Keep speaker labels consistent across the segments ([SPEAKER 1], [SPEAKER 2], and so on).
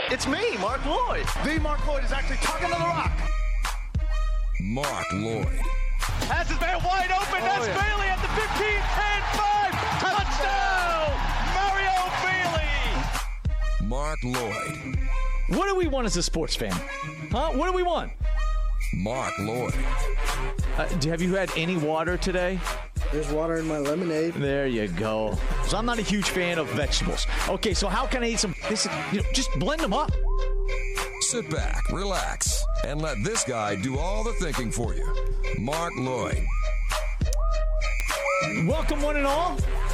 [SPEAKER 1] It's me, Mark Lloyd. The Mark Lloyd is actually talking to the rock.
[SPEAKER 2] Mark Lloyd.
[SPEAKER 1] Has his man wide open. That's Bailey at the 15, 10, 5. Touchdown! Mario Bailey.
[SPEAKER 2] Mark Lloyd.
[SPEAKER 3] What do we want as a sports fan? Huh? What do we want?
[SPEAKER 2] Mark Lloyd.
[SPEAKER 3] Have you had any water today?
[SPEAKER 4] There's water in my lemonade.
[SPEAKER 3] There you go. So I'm not a huge fan of vegetables. Okay, so how can I eat some? Just blend them up.
[SPEAKER 2] Sit back, relax, and let this guy do all the thinking for you. Mark Lloyd.
[SPEAKER 3] Welcome, one and all,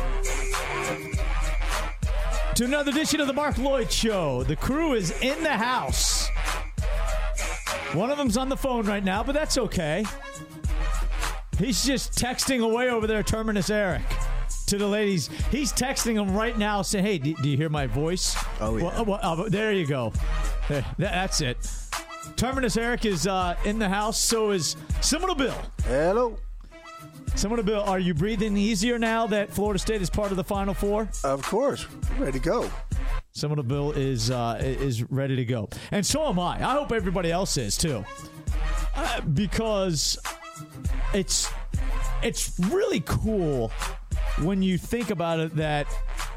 [SPEAKER 3] to another edition of the Mark Lloyd Show. The crew is in the house. One of them's on the phone right now, but that's okay. He's just texting away over there, Terminus Eric, to the ladies. He's texting them right now saying, hey, do you hear my voice?
[SPEAKER 4] Oh, yeah.
[SPEAKER 3] Well, there you go. That's it. Terminus Eric is in the house. So is Seminole Bill.
[SPEAKER 4] Hello.
[SPEAKER 3] Seminole Bill, are you breathing easier now that Florida State is part of the Final Four?
[SPEAKER 4] Of course. Ready to go.
[SPEAKER 3] Seminole Bill is ready to go. And so am I. I hope everybody else is, too. Because it's really cool when you think about it that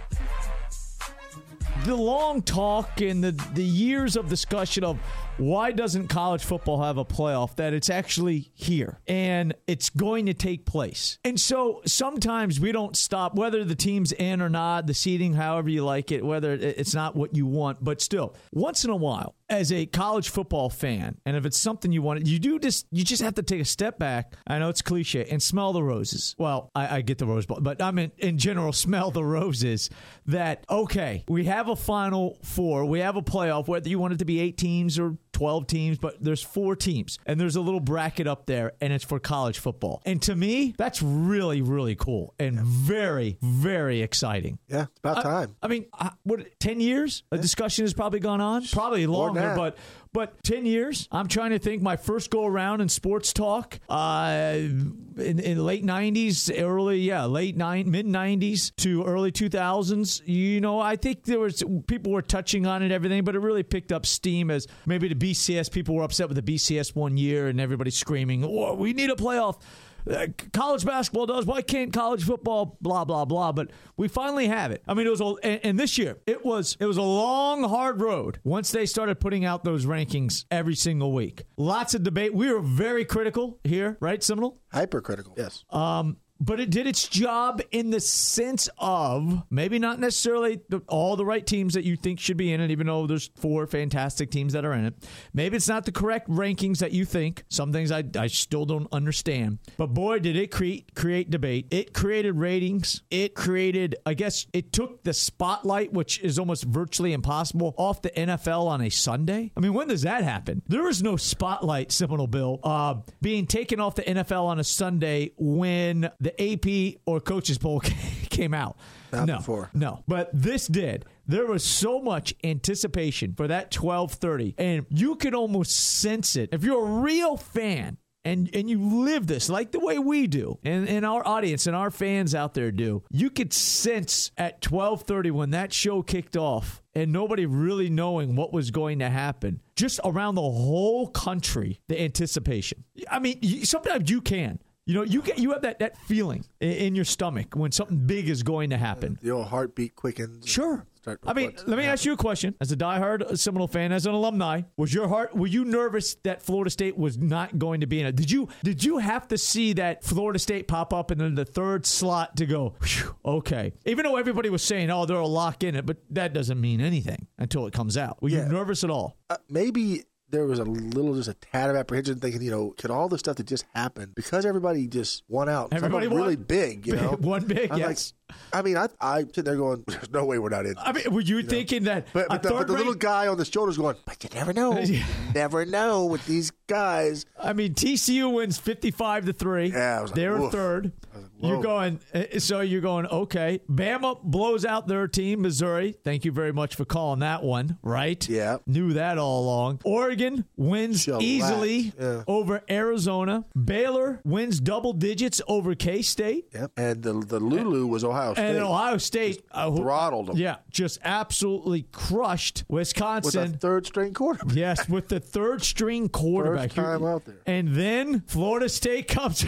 [SPEAKER 3] the long talk and the years of discussion of why doesn't college football have a playoff, that it's actually here and it's going to take place. And so sometimes we don't stop, whether the team's in or not, the seeding, however you like it, whether it's not what you want, but still, once in a while, as a college football fan, and if it's something you want, you just have to take a step back. I know it's cliche, and smell the roses. Well, I get the rose, but I mean, in general, smell the roses. That, okay, we have a Final Four, we have a playoff, whether you want it to be 8 teams or 12 teams, but there's 4 teams, and there's a little bracket up there, and it's for college football. And to me, that's really, really cool and very, very exciting.
[SPEAKER 4] Yeah, it's about time.
[SPEAKER 3] I mean, what, 10 years? A discussion has probably gone on? Probably longer, but 10 years? I'm trying to think. My first go around in sports talk in late 90s, mid-90s to early 2000s. You know, I think people were touching on it, everything, but it really picked up steam as maybe the BCS, people were upset with the BCS one year and everybody's screaming, oh, we need a playoff. College basketball does. Why can't college football? Blah, blah, blah. But we finally have it. I mean, it was, and this year, it was a long, hard road once they started putting out those rankings every single week. Lots of debate. We were very critical here, right, Seminole?
[SPEAKER 4] Hypercritical, yes.
[SPEAKER 3] But it did its job in the sense of maybe not necessarily all the right teams that you think should be in it, even though there's 4 fantastic teams that are in it. Maybe it's not the correct rankings that you think. Some things I still don't understand. But boy, did it create debate. It created ratings. It created, I guess, it took the spotlight, which is almost virtually impossible, off the NFL on a Sunday. I mean, when does that happen? There is no spotlight, Seminole Bill, being taken off the NFL on a Sunday when the AP or Coaches Poll came out.
[SPEAKER 4] Not before.
[SPEAKER 3] No, but this did. There was so much anticipation for that 12:30, and you could almost sense it. If you're a real fan and you live this like the way we do, and our audience and our fans out there do, you could sense at 12:30 when that show kicked off and nobody really knowing what was going to happen, just around the whole country, the anticipation. I mean, sometimes you can. You know, you have that feeling in your stomach when something big is going to happen.
[SPEAKER 4] The old heartbeat quickens.
[SPEAKER 3] Sure. I mean, let me ask you a question. As a diehard Seminole fan, as an alumni, were you nervous that Florida State was not going to be in it? Did you have to see that Florida State pop up in the third slot to go, okay? Even though everybody was saying, oh, they'll lock in it, but that doesn't mean anything until it comes out. Were you nervous at all?
[SPEAKER 4] Maybe there was just a tad of apprehension, thinking, could all the stuff that just happened, because everybody just won out,
[SPEAKER 3] everybody won
[SPEAKER 4] really big,
[SPEAKER 3] one big, yes.
[SPEAKER 4] I mean, I sit there going, there's no way we're not in.
[SPEAKER 3] I mean, were you thinking that?
[SPEAKER 4] But the little guy on the shoulders going, but you never know. Never know with these guys.
[SPEAKER 3] I mean, TCU wins 55-3.
[SPEAKER 4] Yeah, I was like,
[SPEAKER 3] they're third. You're going, okay. Bama blows out their team, Missouri. Thank you very much for calling that one, right?
[SPEAKER 4] Yeah.
[SPEAKER 3] Knew that all along. Oregon wins easily over Arizona. Baylor wins double digits over K-State.
[SPEAKER 4] Yep. And the Lulu was Ohio State.
[SPEAKER 3] And Ohio State
[SPEAKER 4] throttled them.
[SPEAKER 3] Yeah, just absolutely crushed Wisconsin.
[SPEAKER 4] With a third-string quarterback.
[SPEAKER 3] Yes, with the third-string quarterback.
[SPEAKER 4] First time out there.
[SPEAKER 3] And then Florida State comes.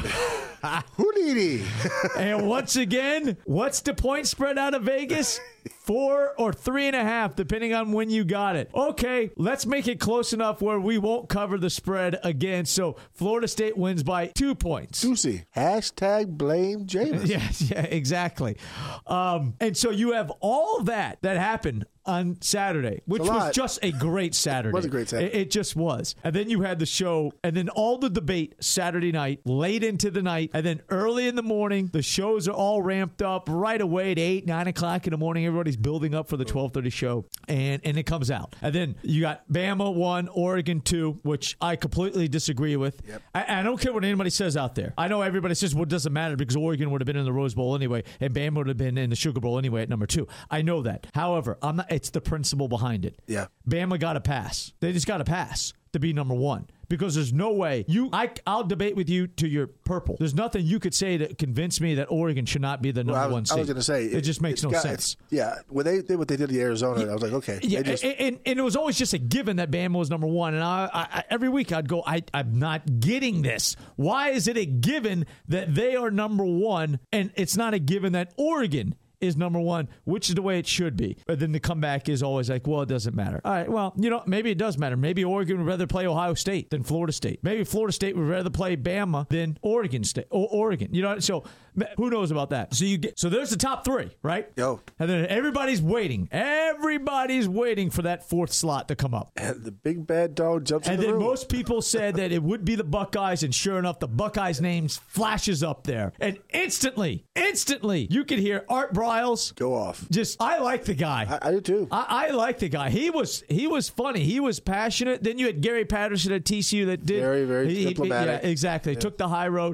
[SPEAKER 4] Houdini.
[SPEAKER 3] And once again, what's the point spread out of Vegas? 4 or 3.5, depending on when you got it. Okay, let's make it close enough where we won't cover the spread again. So Florida State wins by 2 points.
[SPEAKER 4] Juicy. Hashtag blame Jameis.
[SPEAKER 3] Yes, yeah, exactly. And so you have all that happened on Saturday, which was just a great Saturday.
[SPEAKER 4] It was a great Saturday.
[SPEAKER 3] It just was. And then you had the show, and then all the debate Saturday night, late into the night, and then early in the morning, the shows are all ramped up right away at 8, 9 o'clock in the morning. Everybody's building up for the 12:30 show, and it comes out. And then you got Bama 1, Oregon 2, which I completely disagree with. Yep. I don't care what anybody says out there. I know everybody says, well, it doesn't matter because Oregon would have been in the Rose Bowl anyway, and Bama would have been in the Sugar Bowl anyway at number 2. I know that. However, it's the principle behind it.
[SPEAKER 4] Yeah.
[SPEAKER 3] Bama got a pass. They just got a pass to be number 1. Because there's no way I'll debate with you to your purple. There's nothing you could say to convince me that Oregon should not be the number 1 seed.
[SPEAKER 4] I was going to say
[SPEAKER 3] it just makes no sense.
[SPEAKER 4] Yeah, when they did what they did to Arizona, I was like, okay.
[SPEAKER 3] Yeah, and it was always just a given that Bama was number 1. And I every week I'd go, I'm not getting this. Why is it a given that they are number 1 and it's not a given that Oregon is number 1, which is the way it should be. But then the comeback is always like, well, it doesn't matter. All right, well, maybe it does matter. Maybe Oregon would rather play Ohio State than Florida State. Maybe Florida State would rather play Bama than Oregon State or Oregon. So who knows about that? So there's the top 3, right?
[SPEAKER 4] Yo.
[SPEAKER 3] And then everybody's waiting. Everybody's waiting for that 4th slot to come up.
[SPEAKER 4] And the big bad dog jumps in the room.
[SPEAKER 3] And then most people said that it would be the Buckeyes, and sure enough, the Buckeyes names flashes up there. And instantly, you could hear Art Briles
[SPEAKER 4] go off.
[SPEAKER 3] I like the guy.
[SPEAKER 4] I do too.
[SPEAKER 3] I like the guy. He was funny. He was passionate. Then you had Gary Patterson at TCU that did
[SPEAKER 4] very, very diplomatic.
[SPEAKER 3] Yeah, exactly. Yeah. Took the high road.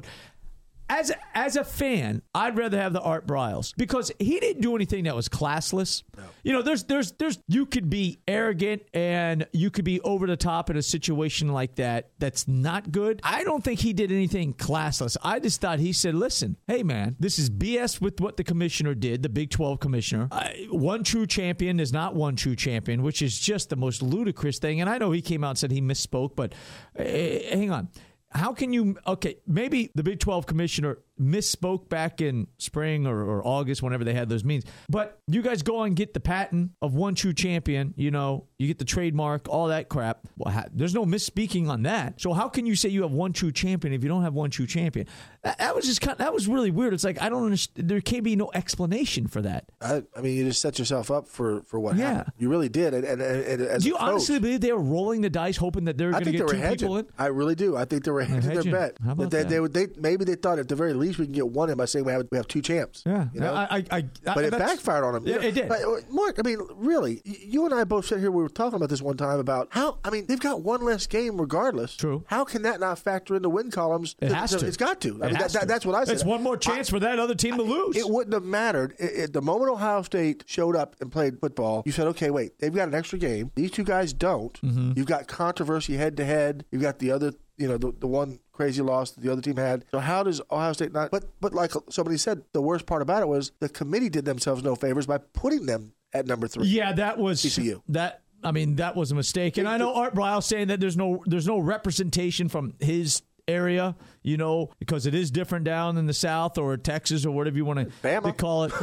[SPEAKER 3] As a fan, I'd rather have the Art Briles because he didn't do anything that was classless. No. There's you could be arrogant and you could be over the top in a situation like that. That's not good. I don't think he did anything classless. I just thought he said, listen, hey man, this is BS with what the commissioner did, the Big 12 commissioner. One true champion is not one true champion, which is just the most ludicrous thing. And I know he came out and said he misspoke, but hang on. How can you, maybe the Big 12 commissioner misspoke back in spring or August, whenever they had those meetings. But you guys go and get the patent of one true champion, you get the trademark, all that crap. Well, there's no misspeaking on that. So how can you say you have one true champion if you don't have one true champion? That was really weird. It's like, I don't understand. There can't be no explanation for that.
[SPEAKER 4] I mean, you just set yourself up for what happened. You really did. And as
[SPEAKER 3] do you honestly believe they were rolling the dice, hoping that they were going to get 2 people in?
[SPEAKER 4] I really do. I think they were hedging their bet.
[SPEAKER 3] How about that?
[SPEAKER 4] Maybe they thought at the very least we can get one in by saying we have 2 champs.
[SPEAKER 3] Yeah.
[SPEAKER 4] But it backfired on them.
[SPEAKER 3] Yeah, it did.
[SPEAKER 4] Mark, I mean, really, you and I both sat here, we were talking about this one time about how, I mean, they've got one less game regardless.
[SPEAKER 3] True.
[SPEAKER 4] How can that not factor into win columns?
[SPEAKER 3] It has to.
[SPEAKER 4] It's got to. I mean, that's what I said.
[SPEAKER 3] It's one more chance for that other team to lose.
[SPEAKER 4] It wouldn't have mattered. The moment Ohio State showed up and played football, you said, okay, wait, they've got an extra game. These 2 guys don't. Mm-hmm. You've got controversy head-to-head. You've got the other, the one crazy loss that the other team had. So how does Ohio State not? But like somebody said, the worst part about it was the committee did themselves no favors by putting them at number 3.
[SPEAKER 3] Yeah, that was
[SPEAKER 4] TCU.
[SPEAKER 3] That was a mistake. And I know Art Briles saying that there's no representation from his area, because it is different down in the South or Texas or whatever you want to call it.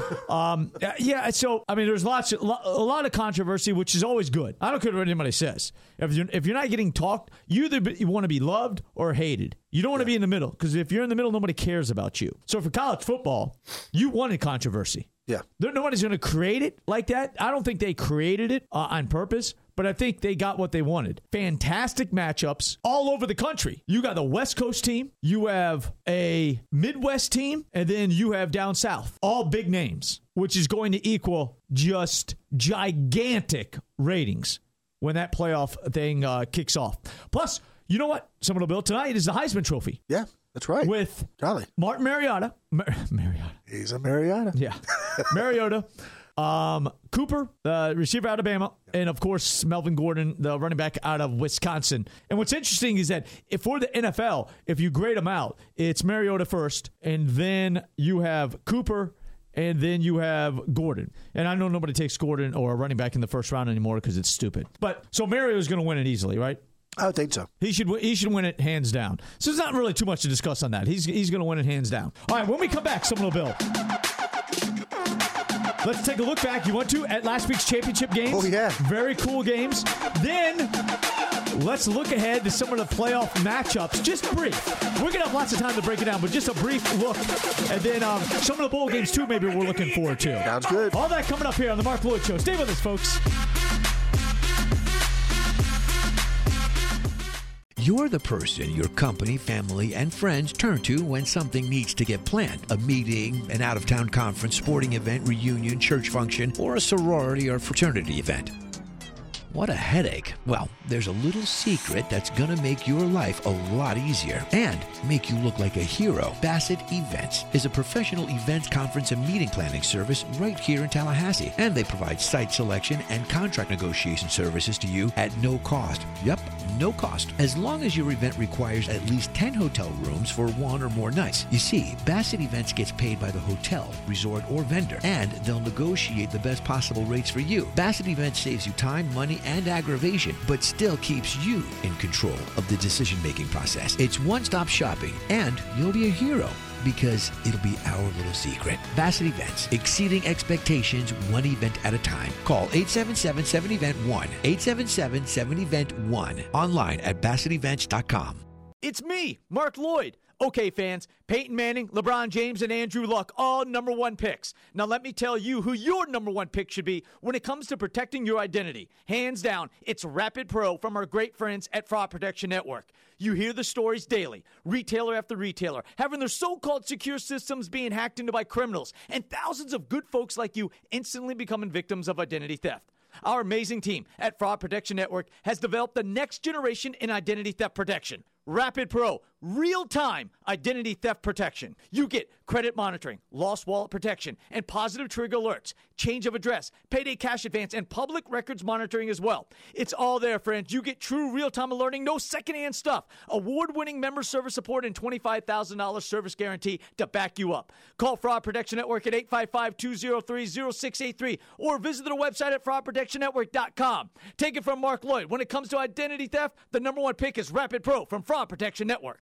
[SPEAKER 3] So I mean, there's a lot of controversy, which is always good. I don't care what anybody says. If you're not getting talked, you want to be loved or hated. You don't want to be in the middle, because if you're in the middle, nobody cares about you. So for college football, you wanted controversy.
[SPEAKER 4] Yeah.
[SPEAKER 3] Nobody's going to create it like that. I don't think they created it on purpose, but I think they got what they wanted. Fantastic matchups all over the country. You got the West Coast team, you have a Midwest team, and then you have down south. All big names, which is going to equal just gigantic ratings when that playoff thing kicks off. Plus, you know what? Someone will build tonight is the Heisman Trophy.
[SPEAKER 4] Yeah. That's right.
[SPEAKER 3] With
[SPEAKER 4] Golly.
[SPEAKER 3] Martin Mariota. Mariota.
[SPEAKER 4] He's a Mariota.
[SPEAKER 3] Yeah. Mariota. Cooper, the receiver out of Alabama, and of course Melvin Gordon, the running back out of Wisconsin. And what's interesting is that for the NFL, if you grade them out, it's Mariota first, and then you have Cooper, and then you have Gordon. And I know nobody takes Gordon or a running back in the first round anymore because it's stupid. But so Mariota's going to win it easily, right?
[SPEAKER 4] I would think so.
[SPEAKER 3] He should win it hands down. So there's not really too much to discuss on that. He's going to win it hands down. All right, when we come back, Seminole Bill. Let's take a look back. You went to at last week's championship games.
[SPEAKER 4] Oh, yeah.
[SPEAKER 3] Very cool games. Then let's look ahead to some of the playoff matchups. Just brief. We're going to have lots of time to break it down, but just a brief look. And then some of the bowl games, too, maybe we're looking forward to.
[SPEAKER 4] Sounds good.
[SPEAKER 3] All that coming up here on The Mark Lloyd Show. Stay with us, folks.
[SPEAKER 5] You're the person your company, family, and friends turn to when something needs to get planned. A meeting, an out-of-town conference, sporting event, reunion, church function, or a sorority or fraternity event. What a headache. Well, there's a little secret that's gonna make your life a lot easier and make you look like a hero. Bassett Events is a professional events, conference, and meeting planning service right here in Tallahassee. And they provide site selection and contract negotiation services to you at no cost. Yep, no cost. As long as your event requires at least 10 hotel rooms for one or more nights. You see, Bassett Events gets paid by the hotel, resort, or vendor, and they'll negotiate the best possible rates for you. Bassett Events saves you time, money, and aggravation, but still keeps you in control of the decision-making process. It's one-stop shopping, and you'll be a hero because it'll be our little secret. Bassett Events, exceeding expectations one event at a time. Call 877-7-EVENT-1, 877-7-EVENT-1, online at BassettEvents.com.
[SPEAKER 3] It's me, Mark Lloyd. Okay, fans, Peyton Manning, LeBron James, and Andrew Luck, all number one picks. Now let me tell you who your number one pick should be when it comes to protecting your identity. Hands down, it's Rapid Pro from our great friends at Fraud Protection Network. You hear the stories daily, retailer after retailer, having their so-called secure systems being hacked into by criminals, and thousands of good folks like you instantly becoming victims of identity theft. Our amazing team at Fraud Protection Network has developed the next generation in identity theft protection. Rapid Pro, real-time identity theft protection. You get credit monitoring, lost wallet protection, and positive trigger alerts, change of address, payday cash advance, and public records monitoring as well. It's all there, friends. You get true real-time alerting, no secondhand stuff, award-winning member service support, and $25,000 service guarantee to back you up. Call Fraud Protection Network at 855-203-0683 or visit their website at fraudprotectionnetwork.com. Take it from Mark Lloyd. When it comes to identity theft, the number one pick is Rapid Pro from Fraud Protection Network.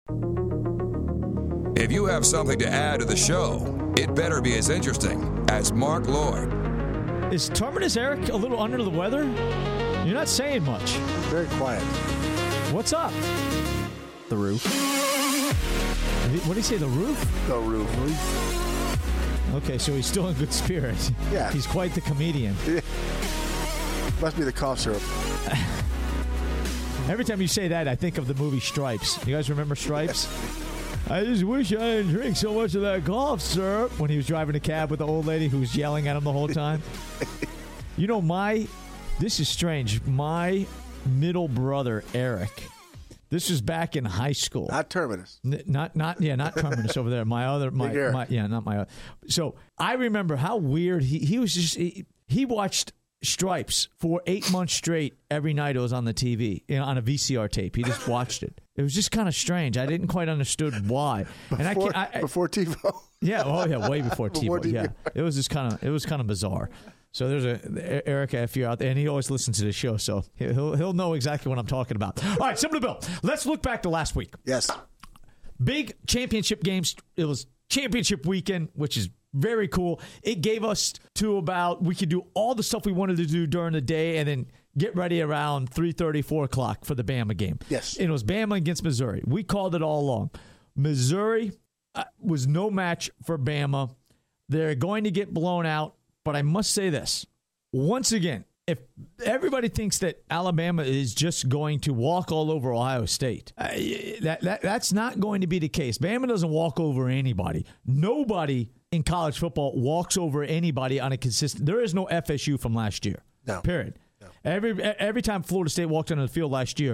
[SPEAKER 2] If you have something to add to the show, it better be as interesting as Mark Lloyd.
[SPEAKER 3] Is Terminus Eric a little under the weather? You're not saying much.
[SPEAKER 4] Very quiet.
[SPEAKER 3] What's up?
[SPEAKER 6] The roof.
[SPEAKER 3] What did he say, the roof?
[SPEAKER 4] The roof.
[SPEAKER 3] Okay, so he's still in good spirits.
[SPEAKER 4] Yeah.
[SPEAKER 3] He's quite the comedian.
[SPEAKER 4] Must be the cough syrup.
[SPEAKER 3] Every time you say that, I think of the movie Stripes. You guys remember Stripes? I just wish I didn't drink so much of that cough syrup. When he was driving a cab with the old lady who was yelling at him the whole time. You know, this is strange. My middle brother, Eric, this was back in high school.
[SPEAKER 4] Not Terminus.
[SPEAKER 3] Not Terminus over there. Not my other. So I remember how weird he was. He watched Stripes for 8 months straight. Every night it was on the TV, on a VCR tape. He just watched it. It was just kind of strange. I didn't quite understood why.
[SPEAKER 4] Before TiVo.
[SPEAKER 3] Yeah, way before TiVo.
[SPEAKER 4] TiVo.
[SPEAKER 3] Yeah, it was kind of bizarre. So there's Eric, if you're out there, and he always listens to the show, so he'll know exactly what I'm talking about. All right, Seminole Bill. Let's look back to last week.
[SPEAKER 4] Yes.
[SPEAKER 3] Big championship games. It was championship weekend, which is very cool. It gave us we could do all the stuff we wanted to do during the day and then get ready around 3:30, 4 o'clock for the Bama game.
[SPEAKER 4] Yes.
[SPEAKER 3] And it was Bama against Missouri. We called it all along. Missouri was no match for Bama. They're going to get blown out, but I must say this. Once again, if everybody thinks that Alabama is just going to walk all over Ohio State, that's not going to be the case. Bama doesn't walk over anybody. Nobody in college football walks over anybody on a consistent. There is no FSU from last year.
[SPEAKER 4] No.
[SPEAKER 3] Period.
[SPEAKER 4] No.
[SPEAKER 3] Every time Florida State walked onto the field last year,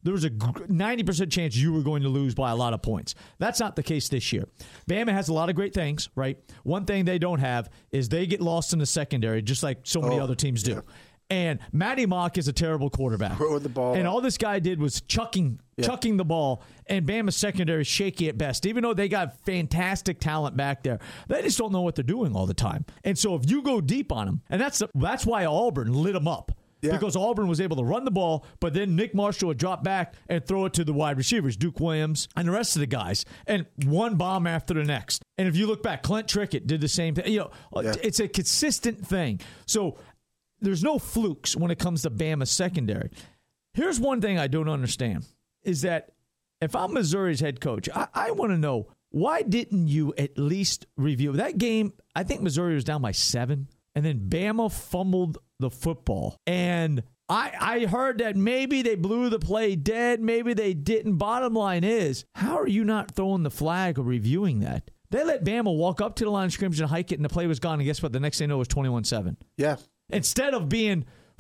[SPEAKER 3] there was a 90% chance you were going to lose by a lot of points. That's not the case this year. Bama has a lot of great things, right? One thing they don't have is they get lost in the secondary, just like so many other teams do. And Matty Mock is a terrible quarterback.
[SPEAKER 4] Throwing the ball
[SPEAKER 3] and
[SPEAKER 4] up.
[SPEAKER 3] all this guy did was chucking the ball, and Bama's secondary is shaky at best. Even though they got fantastic talent back there, they just don't know what they're doing all the time. And so if you go deep on them, and that's why Auburn lit them up. Yeah. Because Auburn was able to run the ball, but then Nick Marshall would drop back and throw it to the wide receivers, Duke Williams, and the rest of the guys, and one bomb after the next. And if you look back, Clint Trickett did the same thing. It's a consistent thing. So there's no flukes when it comes to Bama's secondary. Here's one thing I don't understand, is that if I'm Missouri's head coach, I want to know, why didn't you at least review that game? I think Missouri was down by 7, and then Bama fumbled the football. And I heard that maybe they blew the play dead, maybe they didn't. Bottom line is, how are you not throwing the flag or reviewing that? They let Bama walk up to the line of scrimmage and hike it, and the play was gone, and guess what? The next thing you know, it was 21-7.
[SPEAKER 4] Yeah.
[SPEAKER 3] Instead of being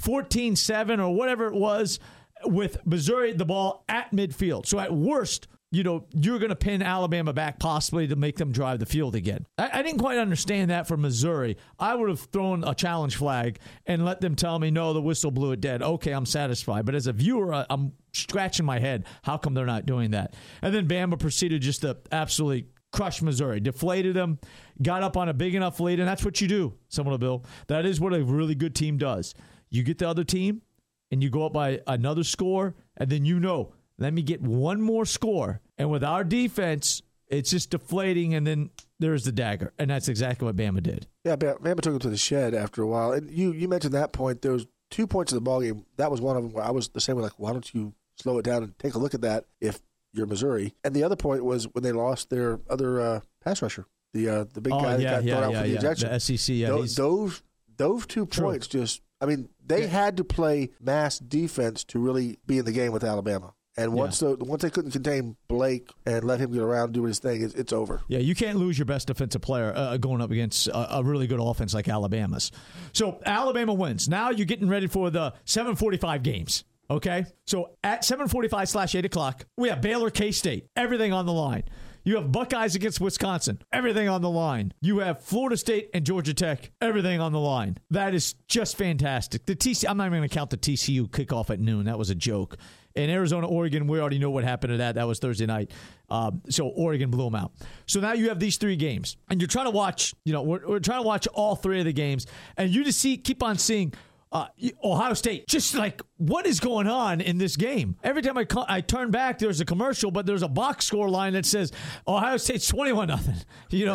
[SPEAKER 3] 14-7 or whatever it was, with Missouri the ball at midfield. So at worst, you're going to pin Alabama back possibly to make them drive the field again. I didn't quite understand that for Missouri. I would have thrown a challenge flag and let them tell me, no, the whistle blew it dead. Okay, I'm satisfied. But as a viewer, I'm scratching my head. How come they're not doing that? And then Bama proceeded just to absolutely crush Missouri, deflated them, got up on a big enough lead, and that's what you do, Seminole Bill. That is what a really good team does. You get the other team, and you go up by another score, and then let me get one more score. And with our defense, it's just deflating, and then there's the dagger. And that's exactly what Bama did.
[SPEAKER 4] Yeah, Bama took him to the shed after a while. And you mentioned that point. There was 2 points in the ballgame. That was one of them where I was the same way, like, why don't you slow it down and take a look at that if you're Missouri? And the other point was when they lost their other pass rusher, the big guy that got thrown out for the ejection.
[SPEAKER 3] The SEC,
[SPEAKER 4] those 2 points just, I mean, they had to play mass defense to really be in the game with Alabama. And once they couldn't contain Blake and let him get around and do his thing, it's over.
[SPEAKER 3] Yeah, you can't lose your best defensive player going up against a really good offense like Alabama's. So Alabama wins. Now you're getting ready for the 7:45 games. Okay? So at 7:45/8 o'clock, we have Baylor K-State. Everything on the line. You have Buckeyes against Wisconsin. Everything on the line. You have Florida State and Georgia Tech. Everything on the line. That is just fantastic. I'm not even going to count the TCU kickoff at noon. That was a joke. In Arizona, Oregon, we already know what happened to that. That was Thursday night. So Oregon blew them out. So now you have these 3 games. And you're trying to watch, we're trying to watch all 3 of the games. And you just keep on seeing Ohio State, just like, what is going on in this game? Every time I turn back, there's a commercial, but there's a box score line that says Ohio State's 21-0.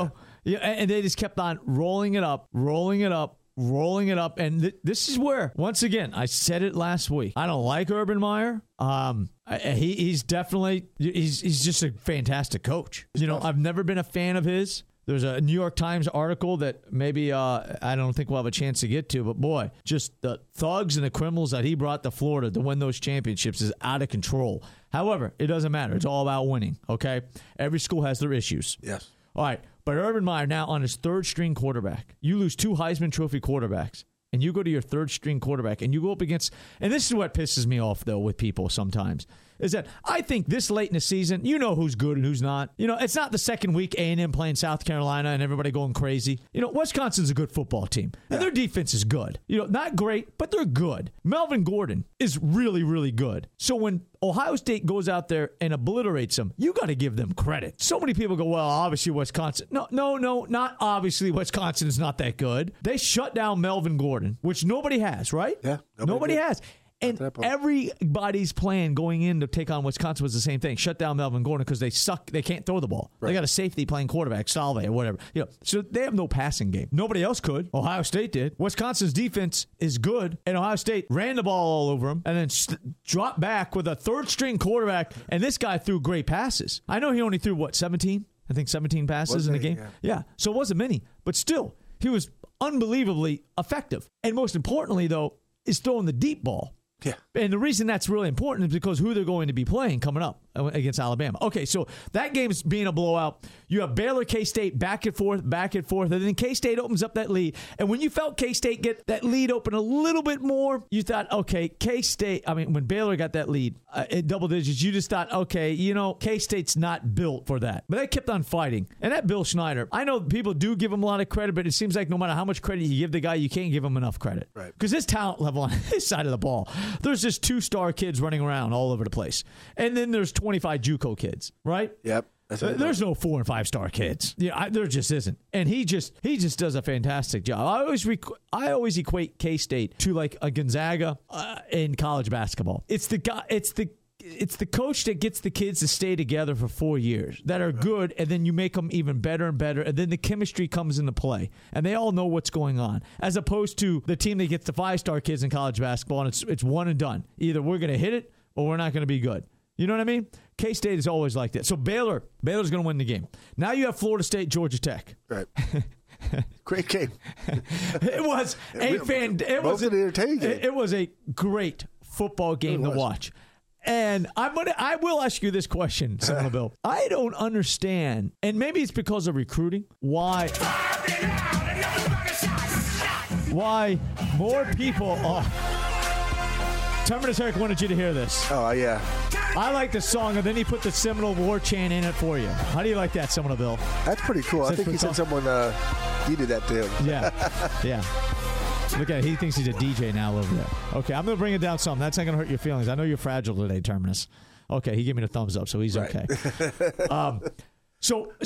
[SPEAKER 3] And they just kept on rolling it up. And this is where, once again, I said it last week, I don't like Urban Meyer. He's definitely, he's just a fantastic coach. I've never been a fan of his. There's a New York Times article that maybe I don't think we'll have a chance to get to, but boy, just the thugs and the criminals that he brought to Florida to win those championships is out of control. However, it doesn't matter. It's all about winning, okay? Every school has their issues.
[SPEAKER 4] Yes.
[SPEAKER 3] All right, but Urban Meyer now on his 3rd-string quarterback. You lose 2 Heisman Trophy quarterbacks, and you go to your 3rd-string quarterback, and you go up against, and this is what pisses me off, though, with people sometimes, is that I think this late in the season, who's good and who's not. It's not the second week A&M playing South Carolina and everybody going crazy. Wisconsin's a good football team, and their defense is good. Not great, but they're good. Melvin Gordon is really, really good. So when Ohio State goes out there and obliterates them, you got to give them credit. So many people go, well, obviously Wisconsin. No, not obviously Wisconsin is not that good. They shut down Melvin Gordon, which nobody has, right?
[SPEAKER 4] Yeah.
[SPEAKER 3] Nobody has. And everybody's plan going in to take on Wisconsin was the same thing. Shut down Melvin Gordon because they suck. They can't throw the ball. Right. They got a safety playing quarterback, Salve or whatever. So they have no passing game. Nobody else could. Ohio State did. Wisconsin's defense is good, and Ohio State ran the ball all over them and then dropped back with a 3rd-string quarterback, and this guy threw great passes. I know he only threw, 17? I think 17 passes in the game. Yeah, so it wasn't many, but still, he was unbelievably effective. And most importantly, though, is throwing the deep ball.
[SPEAKER 4] Yeah.
[SPEAKER 3] And the reason that's really important is because who they're going to be playing coming up. against Alabama. Okay, so that game's being a blowout. You have Baylor, K-State back and forth, and then K-State opens up that lead. And when you felt K-State get that lead open a little bit more, you thought, okay, K-State, when Baylor got that lead at double digits, you just thought, okay, K-State's not built for that. But they kept on fighting. And that Bill Schneider, I know people do give him a lot of credit, but it seems like no matter how much credit you give the guy, you can't give him enough credit.
[SPEAKER 4] Right.
[SPEAKER 3] Because his talent level on his side of the ball, there's just 2-star kids running around all over the place. And then there's 25 JUCO kids, right?
[SPEAKER 4] Yep.
[SPEAKER 3] There's no 4- and 5-star kids. Yeah, there just isn't. And he just does a fantastic job. I always equate K-State to like a Gonzaga in college basketball. It's the guy. It's the coach that gets the kids to stay together for 4 years that are good, and then you make them even better and better, and then the chemistry comes into play, and they all know what's going on, as opposed to the team that gets the 5-star kids in college basketball, and it's one and done. Either we're going to hit it or we're not going to be good. You know what I mean? K-State is always like that. So Baylor's going to win the game. Now you have Florida State, Georgia Tech.
[SPEAKER 4] Right. Great game.
[SPEAKER 3] It was an entertaining game. It was a great football game to watch. And I will ask you this question, Seminole Bill. I don't understand, and maybe it's because of recruiting, why more people Terminus Eric wanted you to hear this.
[SPEAKER 4] Oh, yeah.
[SPEAKER 3] I like the song, and then he put the Seminole War chant in it for you. How do you like that, Seminole Bill?
[SPEAKER 4] That's pretty cool. I think he said someone he did that to him.
[SPEAKER 3] Yeah. Look at it. He thinks he's a DJ now over there. Okay, I'm going to bring it down some. That's not going to hurt your feelings. I know you're fragile today, Terminus. Okay, he gave me the thumbs up, so he's okay. So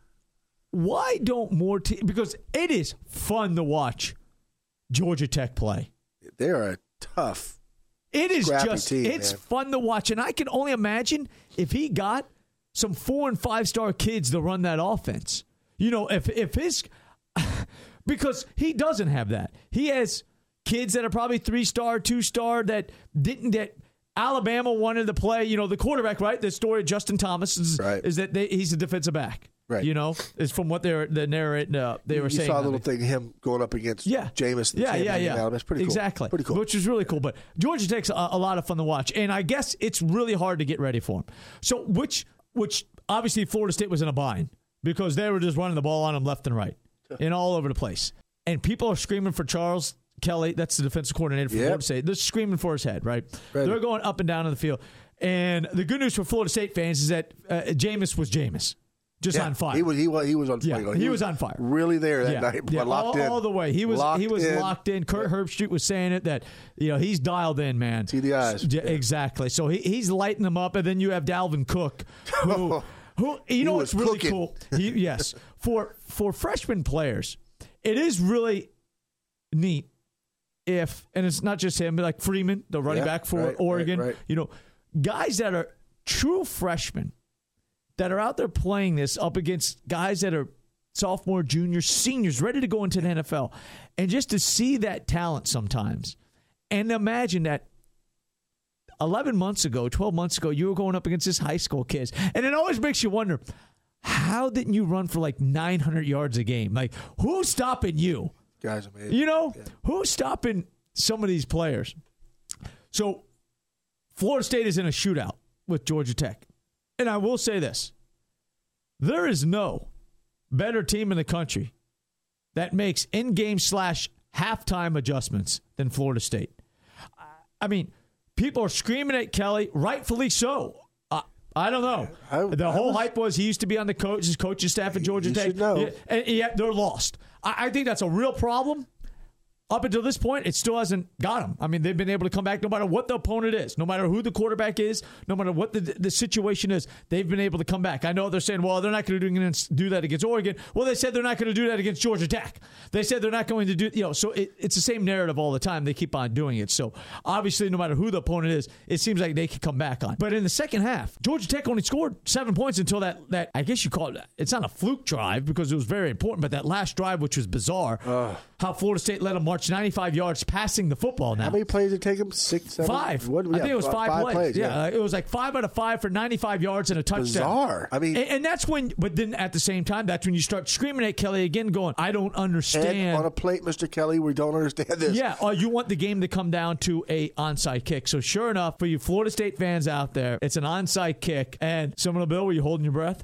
[SPEAKER 3] why don't more teams? Because it is fun to watch Georgia Tech play.
[SPEAKER 4] They're a tough.
[SPEAKER 3] It is just,
[SPEAKER 4] team,
[SPEAKER 3] it's fun to watch. And I can only imagine if he got some 4- and 5-star kids to run that offense. If his, because he doesn't have that. He has kids that are probably 3-star, 2-star that Alabama wanted to play. The quarterback, right? The story of Justin Thomas is that he's a defensive back.
[SPEAKER 4] Right.
[SPEAKER 3] Is from what they were saying.
[SPEAKER 4] You saw a little thing, him going up against Jameis.
[SPEAKER 3] Yeah.
[SPEAKER 4] That's pretty cool.
[SPEAKER 3] Exactly.
[SPEAKER 4] Pretty cool.
[SPEAKER 3] Which is really cool. But Georgia Tech's a lot of fun to watch. And I guess it's really hard to get ready for him. So, which obviously Florida State was in a bind because they were just running the ball on him left and right and all over the place. And people are screaming for Charles Kelly. That's the defensive coordinator for Florida State. They're screaming for his head, right? They're going up and down in the field. And the good news for Florida State fans is that Jameis was Jameis. Just on fire.
[SPEAKER 4] He was on fire.
[SPEAKER 3] Yeah, he was on fire.
[SPEAKER 4] Really there that night.
[SPEAKER 3] Yeah,
[SPEAKER 4] locked in.
[SPEAKER 3] All the way. He was locked in. Kurt Herbstreit was saying it that he's dialed in, man.
[SPEAKER 4] See the eyes.
[SPEAKER 3] Exactly. So he's lighting them up, and then you have Dalvin Cook, who what's really cool? Yes, for freshman players, it is really neat and it's not just him, but like Freeman, the running back for Oregon.
[SPEAKER 4] Right.
[SPEAKER 3] Guys that are true freshmen that are out there playing this up against guys that are sophomore, juniors, seniors, ready to go into the NFL. And just to see that talent sometimes, and imagine that 11 months ago, 12 months ago, you were going up against this high school kids. And it always makes you wonder, how didn't you run for like 900 yards a game? Like, who's stopping you?
[SPEAKER 4] Guys, amazing.
[SPEAKER 3] Who's stopping some of these players? So, Florida State is in a shootout with Georgia Tech. And I will say this. There is no better team in the country that makes in-game / halftime adjustments than Florida State. I mean, people are screaming at Kelly, rightfully so. I don't know. The whole hype was he used to be on the coaching staff at Georgia Tech. And yet they're lost. I think that's a real problem. Up until this point, it still hasn't got them. I mean, they've been able to come back no matter what the opponent is, no matter who the quarterback is, no matter what the situation is. They've been able to come back. I know they're saying, well, they're not going to do that against Oregon. Well, they said they're not going to do that against Georgia Tech. They said they're not going to do, so it's the same narrative all the time. They keep on doing it. So obviously, no matter who the opponent is, it seems like they can come back on. But in the second half, Georgia Tech only scored 7 points until that I guess you call it, it's not a fluke drive because it was very important, but that last drive, which was bizarre. how Florida State let them march 95 yards passing the football now.
[SPEAKER 4] How many plays did it take them? 6, 7?
[SPEAKER 3] 5. I think it was 5 plays. Yeah, it was like 5 out of 5 for 95 yards and a touchdown.
[SPEAKER 4] Bizarre. I mean,
[SPEAKER 3] and that's when, but then at the same time, that's when you start screaming at Kelly again, going, I don't understand.
[SPEAKER 4] Head on a plate, Mr. Kelly, we don't understand this.
[SPEAKER 3] Yeah, you want the game to come down to a onside kick. So sure enough, for you Florida State fans out there, it's an onside kick. And Seminole Bill, were you holding your breath?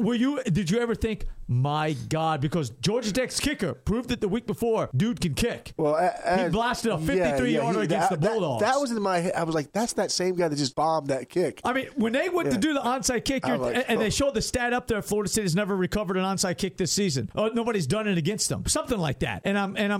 [SPEAKER 3] Did you ever think, my God, because Georgia Tech's kicker proved it the week before, dude can kick.
[SPEAKER 4] Well,
[SPEAKER 3] he blasted a 53-yarder against the Bulldogs.
[SPEAKER 4] That was in my head. I was like, that's that same guy that just bombed that kick.
[SPEAKER 3] I mean, when they went to do the onside kick, and they showed the stat up there, Florida State has never recovered an onside kick this season. Oh, nobody's done it against them. Something like that. And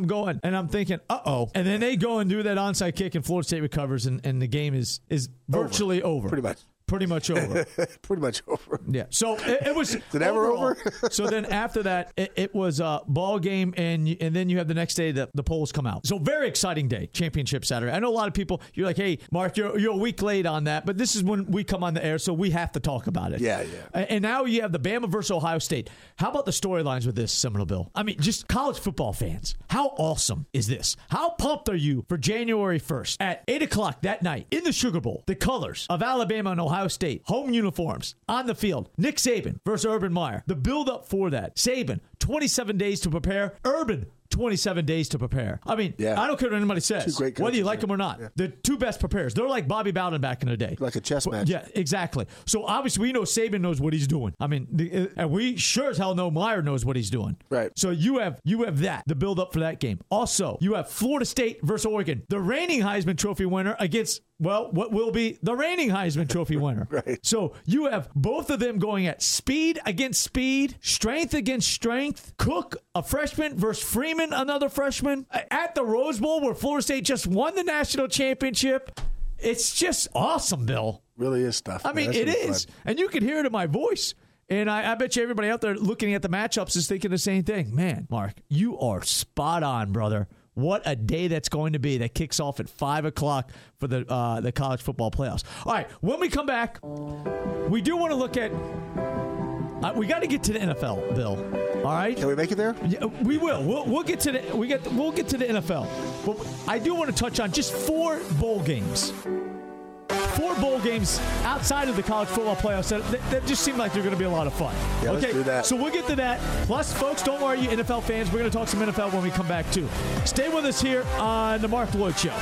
[SPEAKER 3] I'm thinking, uh-oh. And then they go and do that onside kick, and Florida State recovers, and the game is virtually over.
[SPEAKER 4] Pretty much.
[SPEAKER 3] Pretty much over.
[SPEAKER 4] Pretty much over.
[SPEAKER 3] Yeah. So it was.
[SPEAKER 4] Is it ever over?
[SPEAKER 3] So then after that, it was a ball game, and then you have the next day the polls come out. So very exciting day, championship Saturday. I know a lot of people, you're like, hey, Mark, you're a week late on that, but this is when we come on the air, so we have to talk about it.
[SPEAKER 4] Yeah.
[SPEAKER 3] And now you have the Bama versus Ohio State. How about the storylines with this, Seminole Bill? I mean, just college football fans. How awesome is this? How pumped are you for January 1st at 8 o'clock that night in the Sugar Bowl? The colors of Alabama and Ohio State, home uniforms on the field. Nick Saban versus Urban Meyer. The build-up for that. Saban, 27 days to prepare. Urban, 27 days to prepare. I mean, I don't care what anybody says, whether you like them or not. Yeah. The two best preparers. They're like Bobby Bowden back in the day.
[SPEAKER 4] Like a chess match.
[SPEAKER 3] Yeah, exactly. So obviously we know Saban knows what he's doing. I mean, and we sure as hell know Meyer knows what he's doing.
[SPEAKER 4] Right.
[SPEAKER 3] So you have that, the build up for that game. Also, you have Florida State versus Oregon, the reigning Heisman Trophy winner against, well, what will be the reigning Heisman Trophy winner.
[SPEAKER 4] Right.
[SPEAKER 3] So you have both of them going at speed against speed, strength against strength. Cook, a freshman, versus Freeman, another freshman. At the Rose Bowl, where Florida State just won the national championship. It's just awesome, Bill.
[SPEAKER 4] Really is stuff.
[SPEAKER 3] I mean, it is. Fun. And you can hear it in my voice. And I bet you everybody out there looking at the matchups is thinking the same thing. Man, Mark, you are spot on, brother. What a day that's going to be. That kicks off at 5 o'clock for the college football playoffs. All right, when we come back, we do want to look at we got to get to the NFL, Bill. All right?
[SPEAKER 4] Can we make it there?
[SPEAKER 3] Yeah, we will. We'll get to the we'll get to the NFL. But I do want to touch on just 4 bowl games. 4 bowl games outside of the college football playoffs that just seem like they're going to be a lot of fun.
[SPEAKER 4] Yeah,
[SPEAKER 3] okay,
[SPEAKER 4] let's do that.
[SPEAKER 3] So we'll get to that. Plus, folks, don't worry, you NFL fans. We're going to talk some NFL when we come back, too. Stay with us here on The Mark Lloyd Show.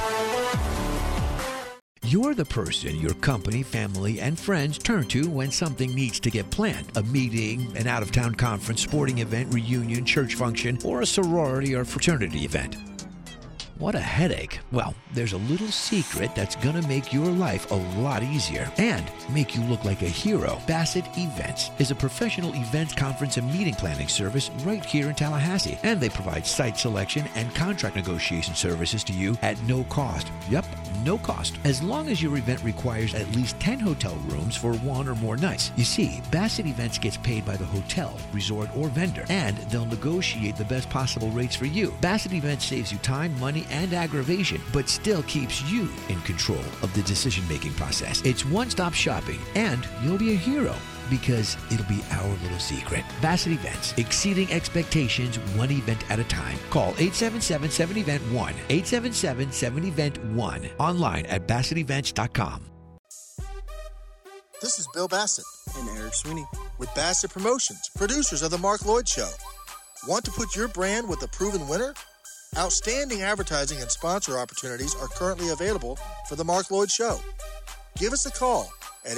[SPEAKER 5] You're the person your company, family, and friends turn to when something needs to get planned. A meeting, an out-of-town conference, sporting event, reunion, church function, or a sorority or fraternity event. What a headache. Well, there's a little secret that's going to make your life a lot easier and make you look like a hero. Bassett Events is a professional events, conference, and meeting planning service right here in Tallahassee. And they provide site selection and contract negotiation services to you at no cost. Yep, no cost. As long as your event requires at least 10 hotel rooms for 1 or more nights. You see, Bassett Events gets paid by the hotel, resort, or vendor, and they'll negotiate the best possible rates for you. Bassett Events saves you time, money, and aggravation, but still keeps you in control of the decision-making process. It's one-stop shopping, and you'll be a hero because it'll be our little secret. Bassett Events, exceeding expectations one event at a time. Call 877-7-EVENT-1, 877-7-EVENT-1, online at BassettEvents.com.
[SPEAKER 7] This is Bill Bassett
[SPEAKER 6] and Eric Sweeney
[SPEAKER 7] with Bassett Promotions, producers of The Mark Lloyd Show. Want to put your brand with a proven winner? Outstanding advertising and sponsor opportunities are currently available for The Mark Lloyd Show. Give us a call at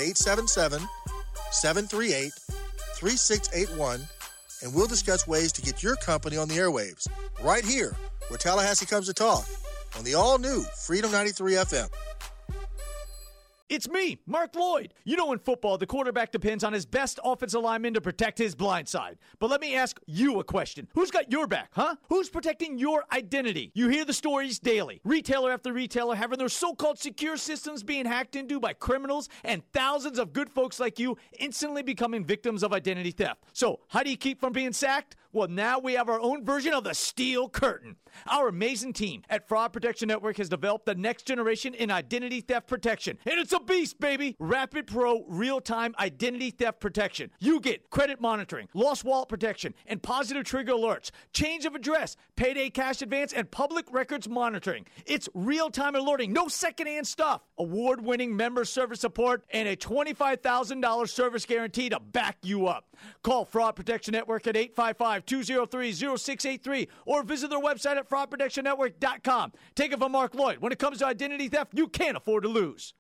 [SPEAKER 7] 877-738-3681, and we'll discuss ways to get your company on the airwaves, right here, where Tallahassee comes to talk, on the all-new Freedom 93 FM.
[SPEAKER 3] It's me, Mark Lloyd. You know in football, the quarterback depends on his best offensive lineman to protect his blind side. But let me ask you a question. Who's got your back, huh? Who's protecting your identity? You hear the stories daily. Retailer after retailer having their so-called secure systems being hacked into by criminals, and thousands of good folks like you instantly becoming victims of identity theft. So, how do you keep from being sacked? Well, now we have our own version of the Steel Curtain. Our amazing team at Fraud Protection Network has developed the next generation in identity theft protection, and it's a beast, baby. Rapid Pro real-time identity theft protection. You get credit monitoring, lost wallet protection, and positive trigger alerts, change of address, payday cash advance, and public records monitoring. It's real-time alerting, no secondhand stuff. Award-winning member service support, and a $25,000 service guarantee to back you up. Call Fraud Protection Network at 855-203-0683 or visit their website at fraudprotectionnetwork.com. Take it from Mark Lloyd. When it comes to identity theft, you can't afford to lose.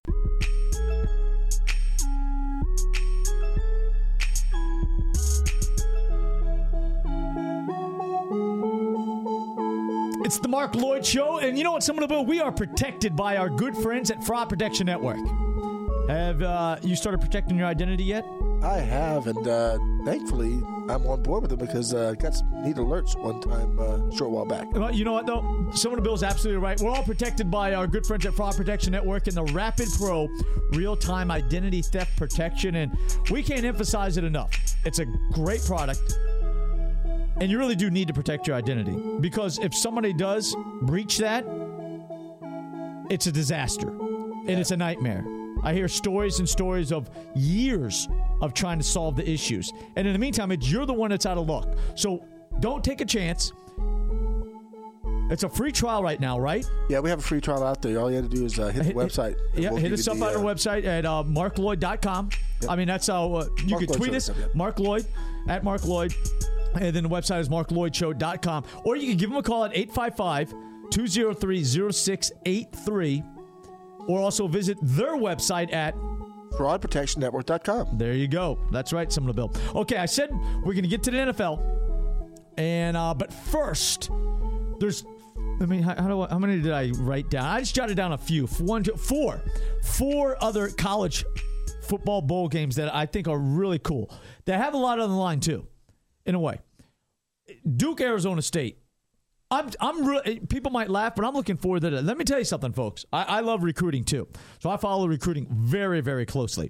[SPEAKER 3] It's the Mark Lloyd Show, and you know what, Bill? We are protected by our good friends at Fraud Protection Network. Have you started protecting your identity yet?
[SPEAKER 4] I have, and thankfully, I'm on board with it because I got some neat alerts one time a short while back.
[SPEAKER 3] Well, you know what, though? Bill's absolutely right. We're all protected by our good friends at Fraud Protection Network and the Rapid Pro real-time identity theft protection, and we can't emphasize it enough. It's a great product. And you really do need to protect your identity because if somebody does breach that, it's a disaster and it's a nightmare. I hear stories and stories of years of trying to solve the issues. And in the meantime, you're the one that's out of luck. So don't take a chance. It's a free trial right now, right?
[SPEAKER 4] Yeah, we have a free trial out there. All you have to do is hit the website.
[SPEAKER 3] Yeah, hit us up on our website at markloyd.com. Yep. I mean, that's how you can tweet us, Mark Lloyd, at Mark Lloyd. And then the website is markloydshow.com. Or you can give them a call at 855-203-0683. Or also visit their website at
[SPEAKER 4] fraudprotectionnetwork.com.
[SPEAKER 3] There you go. That's right, Bill. Okay, I said we're going to get to the NFL. And but first, there's... how many did I write down? I just jotted down a few. Four other college football bowl games that I think are really cool. They have a lot on the line, too. In a way, Duke, Arizona State. I'm really, people might laugh, but I'm looking forward to that. Let me tell you something, folks. I love recruiting too, so I follow recruiting very, very closely.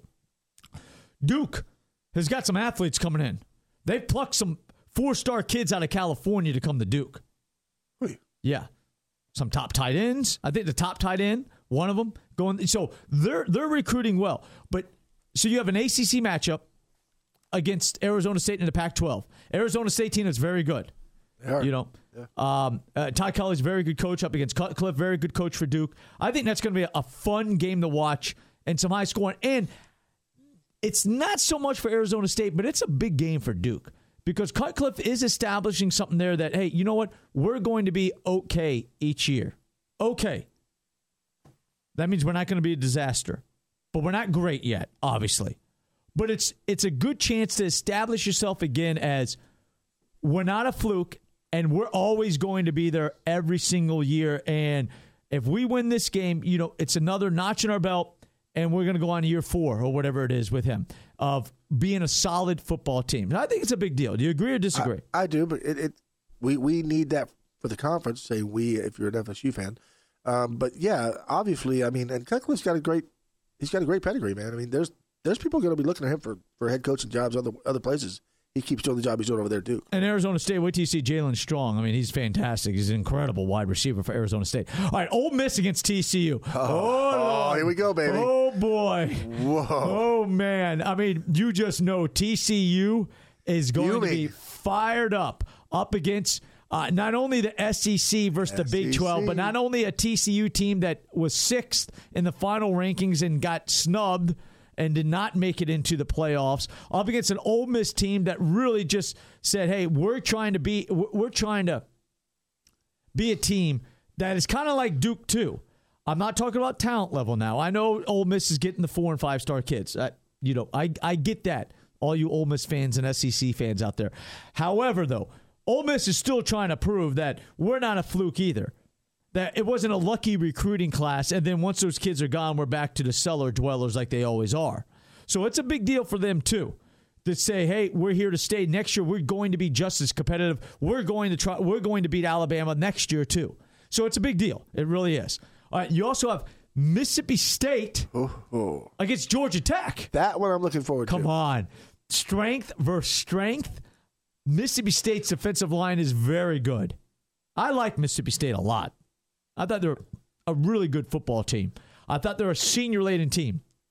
[SPEAKER 3] Duke has got some athletes coming in. They've plucked some 4-star kids out of California to come to Duke.
[SPEAKER 4] Wait.
[SPEAKER 3] Yeah, some top tight ends. I think the top tight end, one of them going. So they're recruiting well, but so you have an ACC matchup against Arizona State in the Pac-12. Arizona State team is very good. You know, Ty Kelly's a very good coach up against Cutcliffe, very good coach for Duke. I think that's going to be a fun game to watch and some high scoring. And it's not so much for Arizona State, but it's a big game for Duke because Cutcliffe is establishing something there that, hey, you know what? We're going to be okay each year. Okay. That means we're not going to be a disaster, but we're not great yet, obviously. But it's a good chance to establish yourself again as we're not a fluke and we're always going to be there every single year. And if we win this game, you know, it's another notch in our belt and we're going to go on to year 4 or whatever it is with him of being a solid football team. And I think it's a big deal. Do you agree or disagree?
[SPEAKER 4] I do, but we need that for the conference, say we if you're an FSU fan. But yeah, obviously, I mean, and Cutcliffe's got a great pedigree, man. I mean, there's people going to be looking at him for head coaching jobs other places. He keeps doing the job he's doing over there, Duke.
[SPEAKER 3] And Arizona State, wait till you see Jalen Strong. I mean, he's fantastic. He's an incredible wide receiver for Arizona State. All right, Ole Miss against TCU.
[SPEAKER 4] Oh, here we go, baby.
[SPEAKER 3] Oh, boy.
[SPEAKER 4] Whoa.
[SPEAKER 3] Oh, man. I mean, you just know TCU is going to be fired up against not only the SEC versus the Big 12, but not only a TCU team that was 6th in the final rankings and got snubbed and did not make it into the playoffs, up against an Ole Miss team that really just said, hey, we're trying to be a team that is kind of like Duke, too. I'm not talking about talent level now. I know Ole Miss is getting the 4- and 5-star kids. I get that, all you Ole Miss fans and SEC fans out there. However, though, Ole Miss is still trying to prove that we're not a fluke either. That it wasn't a lucky recruiting class, and then once those kids are gone, we're back to the cellar dwellers like they always are. So it's a big deal for them, too, to say, hey, we're here to stay. Next year, we're going to be just as competitive. We're going to beat Alabama next year, too. So it's a big deal. It really is. All right, you also have Mississippi State against Georgia Tech.
[SPEAKER 4] That one I'm looking forward to.
[SPEAKER 3] Come on. Strength versus strength. Mississippi State's defensive line is very good. I like Mississippi State a lot. I thought they're a really good football team. I thought they're a senior-laden team.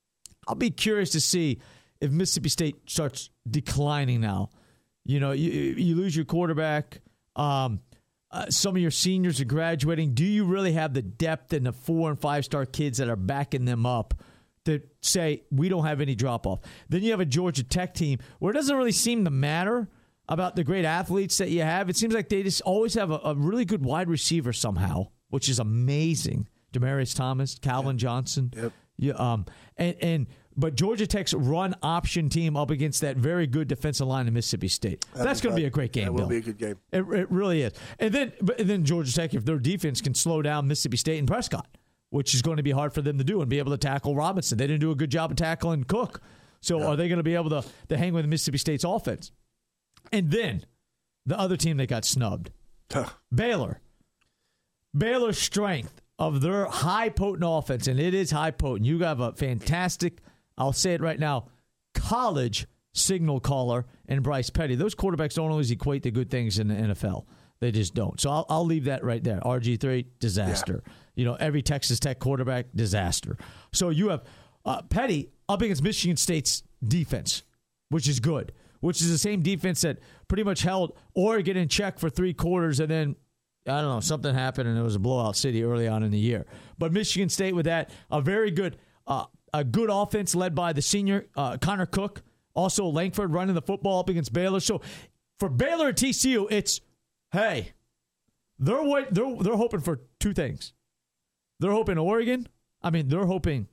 [SPEAKER 3] I'll be curious to see if Mississippi State starts declining now. You know, you lose your quarterback. Some of your seniors are graduating. Do you really have the depth and the 4- and 5-star kids that are backing them up to say we don't have any drop-off? Then you have a Georgia Tech team where it doesn't really seem to matter about the great athletes that you have. It seems like they just always have a really good wide receiver somehow, which is amazing. Demaryius Thomas, Calvin Johnson.
[SPEAKER 4] Yep.
[SPEAKER 3] Yeah, but Georgia Tech's run option team up against that very good defensive line in Mississippi State. That's going to be a great game.
[SPEAKER 4] That will
[SPEAKER 3] Bill.
[SPEAKER 4] be a good game.
[SPEAKER 3] It really is. And then Georgia Tech, if their defense can slow down Mississippi State and Prescott, which is going to be hard for them to do, and be able to tackle Robinson. They didn't do a good job of tackling Cook. So are they going to be able to hang with Mississippi State's offense? And then the other team that got snubbed, Baylor. Baylor's strength of their high potent offense, and it is high potent. You have a fantastic, I'll say it right now, college signal caller in Bryce Petty. Those quarterbacks don't always equate to good things in the NFL. They just don't. So I'll leave that right there. RG3, disaster. Yeah. You know, every Texas Tech quarterback, disaster. So you have Petty up against Michigan State's defense, which is good, which is the same defense that pretty much held Oregon in check for 3 quarters, and then I don't know, something happened and it was a blowout city early on in the year. But Michigan State with that, a very good a good offense led by the senior Connor Cook. Also Langford running the football up against Baylor. So for Baylor and TCU, it's, hey, they're hoping for 2 things. They're hoping Oregon. They're hoping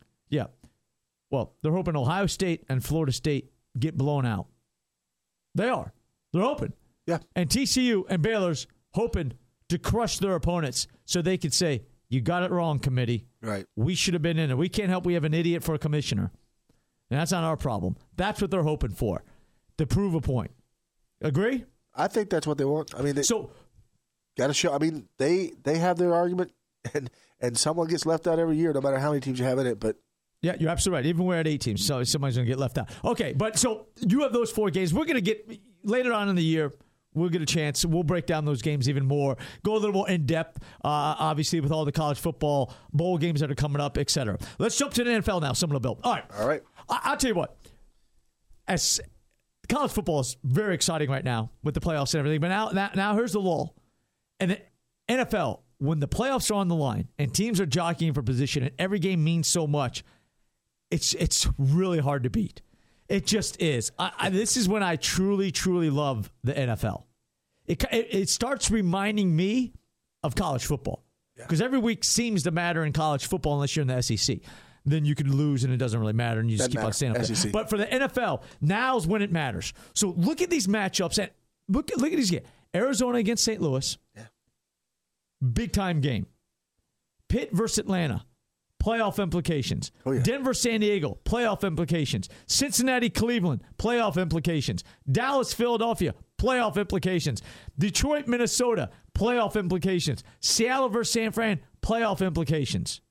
[SPEAKER 3] Ohio State and Florida State get blown out. They are. They're hoping.
[SPEAKER 4] Yeah.
[SPEAKER 3] And TCU and Baylor's hoping to crush their opponents so they could say, you got it wrong, committee.
[SPEAKER 4] Right.
[SPEAKER 3] We should have been in it. We can't help we have an idiot for a commissioner. And that's not our problem. That's what they're hoping for, to prove a point. Agree?
[SPEAKER 4] I think that's what they want.
[SPEAKER 3] So
[SPEAKER 4] got to show. They have their argument, and someone gets left out every year, no matter how many teams you have in it. But
[SPEAKER 3] yeah, you're absolutely right. Even we're at 8 teams, so somebody's going to get left out. Okay, but so you have those 4 games. We're going to get later on in the year. We'll get a chance. We'll break down those games even more. Go a little more in depth, obviously, with all the college football bowl games that are coming up, et cetera. Let's jump to the NFL now. Someone will build. All right. I'll tell you what. As college football is very exciting right now with the playoffs and everything. But now here's the lull. And the NFL, when the playoffs are on the line and teams are jockeying for position and every game means so much, it's really hard to beat. It just is. This is when I truly, truly love the NFL. It starts reminding me of college football. Because every week seems to matter in college football unless you're in the SEC. Then you can lose and it doesn't really matter and you just keep on staying up there. But for the NFL, now's when it matters. So look at these matchups. And look at these games. Arizona against St. Louis. Yeah. Big-time game. Pitt versus Atlanta. Playoff implications. Oh, yeah. Denver, San Diego, playoff implications. Cincinnati, Cleveland, playoff implications. Dallas, Philadelphia, playoff implications. Detroit, Minnesota, playoff implications. Seattle versus San Fran, playoff implications.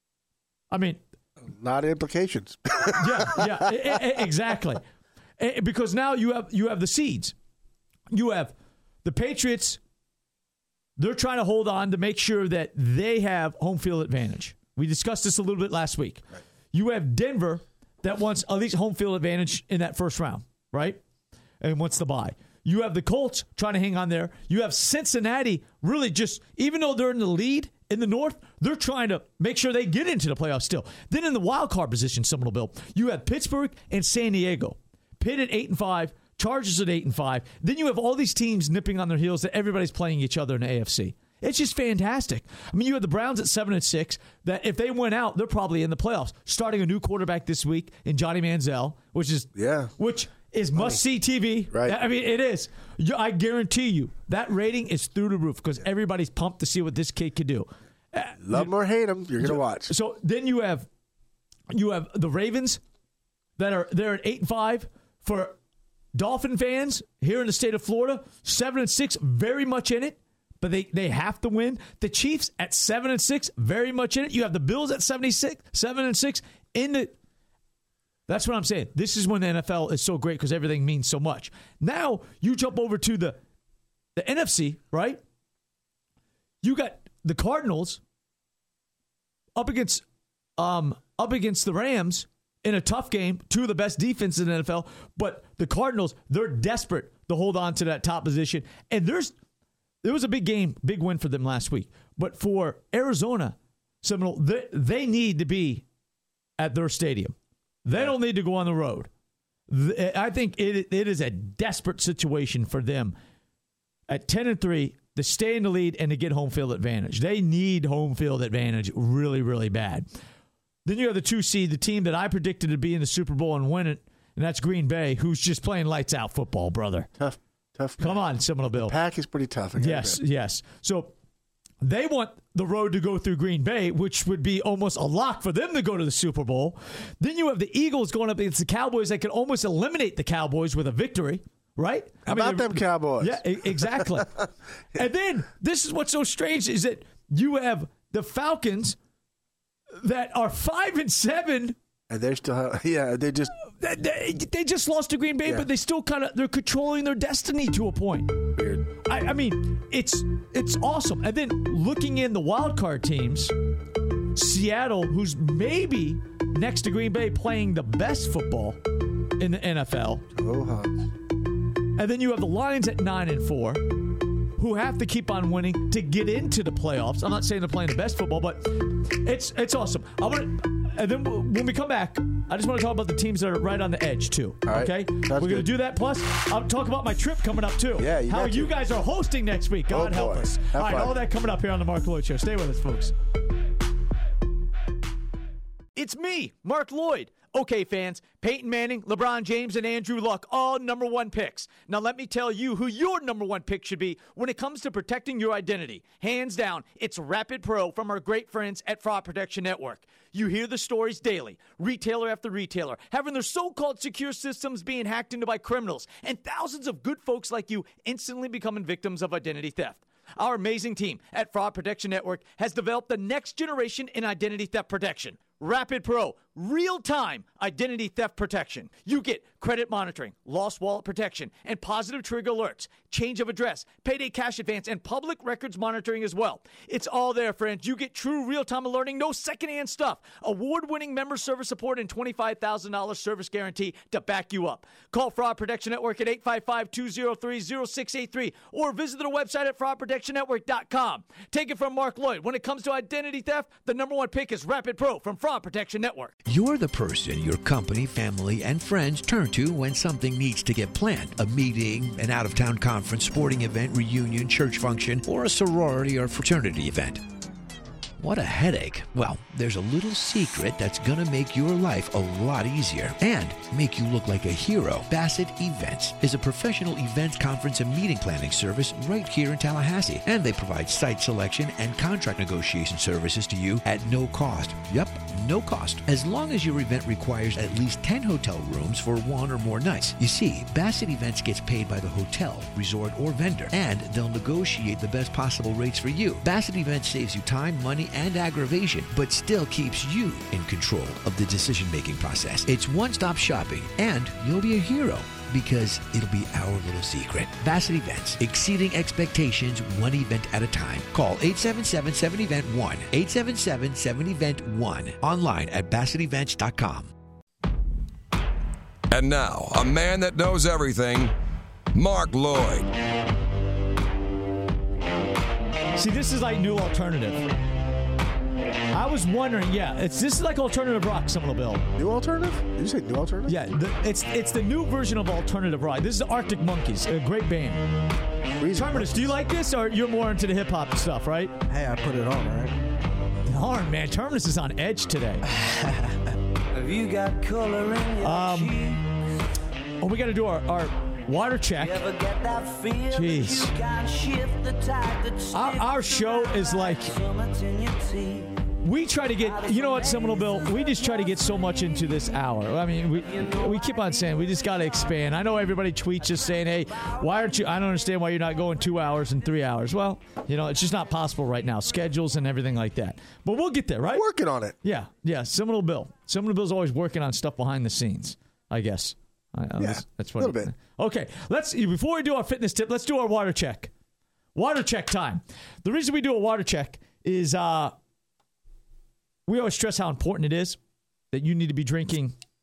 [SPEAKER 4] Not implications.
[SPEAKER 3] yeah, exactly. Because now you have the seeds. You have the Patriots. They're trying to hold on to make sure that they have home field advantage. We discussed this a little bit last week. Right. You have Denver that wants at least home field advantage in that first round, right? And wants the bye. You have the Colts trying to hang on there. You have Cincinnati really just, even though they're in the lead in the North, they're trying to make sure they get into the playoffs still. Then in the wild card position, someone will build. You have Pittsburgh and San Diego. Pitt at 8-5, Chargers at 8-5. Then you have all these teams nipping on their heels that everybody's playing each other in the AFC. It's just fantastic. You have the Browns at 7-6. That if they win out, they're probably in the playoffs. Starting a new quarterback this week in Johnny Manziel, which is must-see TV.
[SPEAKER 4] Right.
[SPEAKER 3] It is. I guarantee you that rating is through the roof because everybody's pumped to see what this kid could do.
[SPEAKER 4] Love him or hate him, you're going to watch.
[SPEAKER 3] So then you have the Ravens they're at 8-5 for Dolphin fans here in the state of Florida. 7-6, very much in it. But they have to win. The Chiefs at 7-6, very much in it. You have the Bills at 7-6 in the. That's what I'm saying. This is when the NFL is so great because everything means so much. Now you jump over to the NFC, right? You got the Cardinals up against the Rams in a tough game, two of the best defenses in the NFL. But the Cardinals, they're desperate to hold on to that top position. And there was a big game, big win for them last week. But for Arizona, Seminole, they need to be at their stadium. They don't need to go on the road. I think it is a desperate situation for them at 10-3 to stay in the lead and to get home field advantage. They need home field advantage really, really bad. Then you have the 2 seed, the team that I predicted to be in the Super Bowl and win it, and that's Green Bay, who's just playing lights out football, brother.
[SPEAKER 4] Tough.
[SPEAKER 3] Come on, Seminole Bill.
[SPEAKER 4] The pack is pretty tough.
[SPEAKER 3] Yes. So they want the road to go through Green Bay, which would be almost a lock for them to go to the Super Bowl. Then you have the Eagles going up against the Cowboys that could almost eliminate the Cowboys with a victory, right?
[SPEAKER 4] How about them Cowboys?
[SPEAKER 3] Yeah, exactly. And then this is what's so strange is that you have the Falcons that are 5-7.
[SPEAKER 4] And they're still, they just.
[SPEAKER 3] They just lost to Green Bay, but they still they're controlling their destiny to a point.
[SPEAKER 4] Weird.
[SPEAKER 3] I mean, it's awesome. And then looking in the wild card teams, Seattle, who's maybe next to Green Bay playing the best football in the NFL. And then you have the Lions at 9-4, who have to keep on winning to get into the playoffs. I'm not saying they're playing the best football, but it's awesome. And then when we come back, I just want to talk about the teams that are right on the edge, too.
[SPEAKER 4] All right.
[SPEAKER 3] Okay? We're going to do that. Plus, I'll talk about my trip coming up, too.
[SPEAKER 4] Yeah,
[SPEAKER 3] how you guys are hosting next week. God help us. All right, all that coming up here on the Mark Lloyd Show. Stay with us, folks. It's me, Mark Lloyd. Okay, fans, Peyton Manning, LeBron James, and Andrew Luck, all number 1 picks. Now let me tell you who your number 1 pick should be when it comes to protecting your identity. Hands down, it's Rapid Pro from our great friends at Fraud Protection Network. You hear the stories daily, retailer after retailer, having their so-called secure systems being hacked into by criminals, and thousands of good folks like you instantly becoming victims of identity theft. Our amazing team at Fraud Protection Network has developed the next generation in identity theft protection. Rapid Pro, real-time identity theft protection. You get credit monitoring, lost wallet protection, and positive trigger alerts, change of address, payday cash advance, and public records monitoring as well. It's all there, friends. You get true real-time alerting, no secondhand stuff, award-winning member service support, and $25,000 service guarantee to back you up. Call Fraud Protection Network at 855-203-0683 or visit their website at fraudprotectionnetwork.com. Take it from Mark Lloyd. When it comes to identity theft, the number 1 pick is Rapid Pro from Fraud Protection Network.
[SPEAKER 5] You're the person your company, family, and friends turn to when something needs to get planned. A meeting, an out-of-town conference, sporting event, reunion, church function, or a sorority or fraternity event. What a headache. Well, there's a little secret that's going to make your life a lot easier and make you look like a hero. Bassett Events is a professional events, conference, and meeting planning service right here in Tallahassee. And they provide site selection and contract negotiation services to you at no cost. Yep, no cost. As long as your event requires at least 10 hotel rooms for 1 or more nights. You see, Bassett Events gets paid by the hotel, resort, or vendor, and they'll negotiate the best possible rates for you. Bassett Events saves you time, money, and aggravation, but still keeps you in control of the decision-making process. It's one-stop shopping, and you'll be a hero because it'll be our little secret. Bassett Events, exceeding expectations 1 event at a time. Call 877-7-EVENT-1, 877-7-EVENT-1, online at BassettEvents.com.
[SPEAKER 2] And now, a man that knows everything, Mark Lloyd.
[SPEAKER 3] See, this is like new alternative. I was wondering, this is like alternative rock, Seminole Bill.
[SPEAKER 4] New alternative? Did you say new alternative?
[SPEAKER 3] Yeah, it's the new version of alternative rock. This is the Arctic Monkeys, a great band. Terminus, do you like this, or you're more into the hip hop stuff, right?
[SPEAKER 6] Hey, I put it on, right?
[SPEAKER 3] Darn, man, Terminus is on edge today.
[SPEAKER 8] Have you got color in your cheeks?
[SPEAKER 3] Oh, we got to do our water check. Jeez. Our show is like, we try to get, you know what, Seminole Bill, we just try to get so much into this hour. I mean, we keep on saying we just got to expand. I know everybody tweets us saying, hey, why aren't you, I don't understand why you're not going 2 hours and 3 hours. Well, you know, it's just not possible right now, schedules and everything like that. But we'll get there, right?
[SPEAKER 4] Working on it.
[SPEAKER 3] Yeah, Seminole Bill. Seminole Bill's always working on stuff behind the scenes, I guess. That's what
[SPEAKER 4] a little bit.
[SPEAKER 3] Okay, before we do our fitness tip, let's do our water check. Water check time. The reason we do a water check is we always stress how important it is that you need to be drinking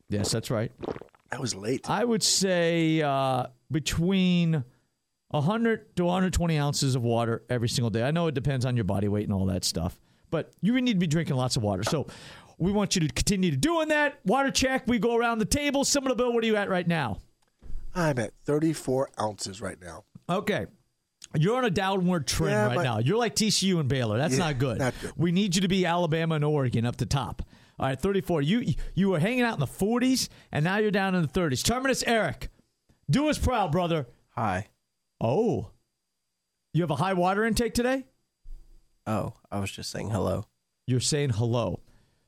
[SPEAKER 3] Yes, that's right.
[SPEAKER 4] That was late.
[SPEAKER 3] I would say between 100 to 120 ounces of water every single day. I know it depends on your body weight and all that stuff, but you need to be drinking lots of water. So we want you to continue doing that. Water check. We go around the table. Similar Bill, what are you at right now?
[SPEAKER 4] I'm at 34 ounces right now.
[SPEAKER 3] Okay. You're on a downward trend right now. You're like TCU and Baylor. That's not good.
[SPEAKER 4] Not good.
[SPEAKER 3] We need you to be Alabama and Oregon up the top. All right, 34. You were hanging out in the 40s, and now you're down in the 30s. Terminus Eric, do us proud, brother.
[SPEAKER 6] Hi.
[SPEAKER 3] Oh. You have a high water intake today?
[SPEAKER 6] Oh, I was just saying hello.
[SPEAKER 3] You're saying hello.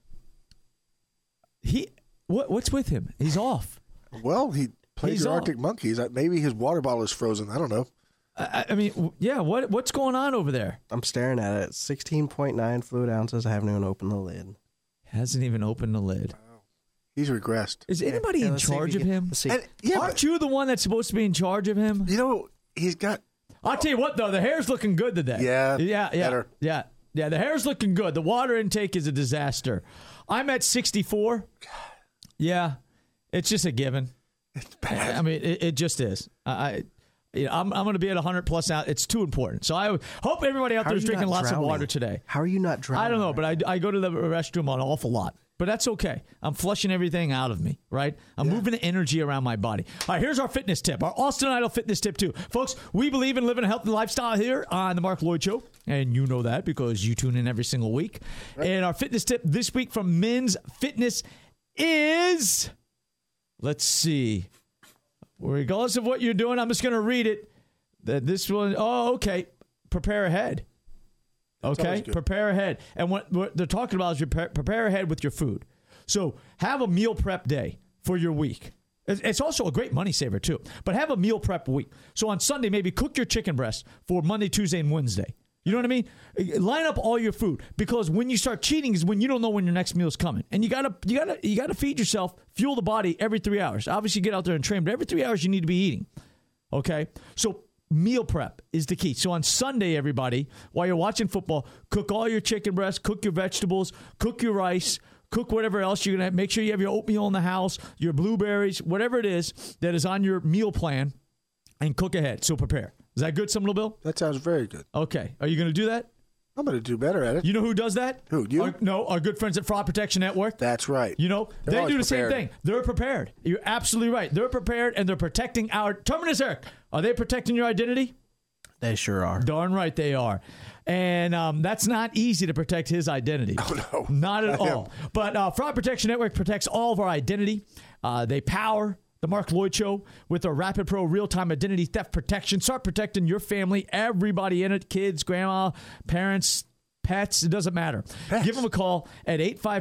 [SPEAKER 3] What's with him? He's off.
[SPEAKER 4] Well, he played
[SPEAKER 3] He's
[SPEAKER 4] the
[SPEAKER 3] off.
[SPEAKER 4] Arctic Monkeys. Maybe his water bottle is frozen. I don't know.
[SPEAKER 3] I mean, yeah, what's going on over there?
[SPEAKER 6] I'm staring at it. 16.9 fluid ounces. I haven't even opened the lid.
[SPEAKER 3] Hasn't even opened the lid.
[SPEAKER 4] He's regressed.
[SPEAKER 3] Is anybody in
[SPEAKER 6] let's see if
[SPEAKER 3] charge
[SPEAKER 6] you
[SPEAKER 3] of
[SPEAKER 6] can-
[SPEAKER 3] him?
[SPEAKER 6] let's see.
[SPEAKER 4] And,
[SPEAKER 3] Aren't you the one that's supposed to be in charge of him?
[SPEAKER 4] You know, he's got...
[SPEAKER 3] I'll tell you what, though, the hair's looking good today.
[SPEAKER 4] Yeah,
[SPEAKER 3] yeah,
[SPEAKER 4] better.
[SPEAKER 3] yeah. The hair's looking good. The water intake is a disaster. I'm at 64. Yeah, it's just a given.
[SPEAKER 4] It's bad.
[SPEAKER 3] I mean, it just is. I'm going to be at 100 plus out. It's too important. So I hope everybody out
[SPEAKER 6] How
[SPEAKER 3] there
[SPEAKER 6] are
[SPEAKER 3] is
[SPEAKER 6] you
[SPEAKER 3] drinking
[SPEAKER 6] not
[SPEAKER 3] lots
[SPEAKER 6] drowning?
[SPEAKER 3] of water today.
[SPEAKER 6] How are you not drowning?
[SPEAKER 3] I don't know, but I go to the restroom an awful lot. But that's okay. I'm flushing everything out of me, right? I'm moving the energy around my body. All right, here's our fitness tip, our Austin Idol fitness tip, too. Folks, we believe in living a healthy lifestyle here on the Mark Lloyd Show. And you know that because you tune in every single week. Right. And our fitness tip this week from Men's Fitness is, let's see. Regardless of what you're doing, I'm just going to read it. This one, okay. Prepare ahead. Okay, prepare ahead. And what they're talking about is prepare ahead with your food. So have a meal prep day for your week. It's also a great money saver, too. But have a meal prep week. So on Sunday, maybe cook your chicken breast for Monday, Tuesday, and Wednesday. You know what I mean? Line up all your food, because when you start cheating is when you don't know when your next meal is coming. And you gotta feed yourself, fuel the body every 3 hours. Obviously, get out there and train, but every 3 hours you need to be eating. Okay? So meal prep is the key. So on Sunday, everybody, while you're watching football, cook all your chicken breasts, cook your vegetables, cook your rice, cook whatever else you're going to have. Make sure you have your oatmeal in the house, your blueberries, whatever it is that is on your meal plan, and cook ahead. So prepare. Is that good, Seminole Bill?
[SPEAKER 4] That sounds very good.
[SPEAKER 3] Okay. Are you going to do that?
[SPEAKER 4] I'm going to do better at it.
[SPEAKER 3] You know who does that?
[SPEAKER 4] Who, you?
[SPEAKER 3] Our good friends at Fraud Protection Network.
[SPEAKER 4] That's right.
[SPEAKER 3] You know,
[SPEAKER 4] They're
[SPEAKER 3] they do the same
[SPEAKER 4] prepared.
[SPEAKER 3] thing. They're prepared. You're absolutely right. They're prepared, and they're protecting our... Terminus Eric, are they protecting your identity?
[SPEAKER 6] They sure are.
[SPEAKER 3] Darn right they are. And that's not easy to protect his identity.
[SPEAKER 4] Oh, no.
[SPEAKER 3] Not at all. But Fraud Protection Network protects all of our identity. They power the Mark Lloyd Show with their Rapid Pro real-time identity theft protection. Start protecting your family, everybody in it, kids, grandma, parents, pets, it doesn't matter.
[SPEAKER 4] Pets.
[SPEAKER 3] Give them a call at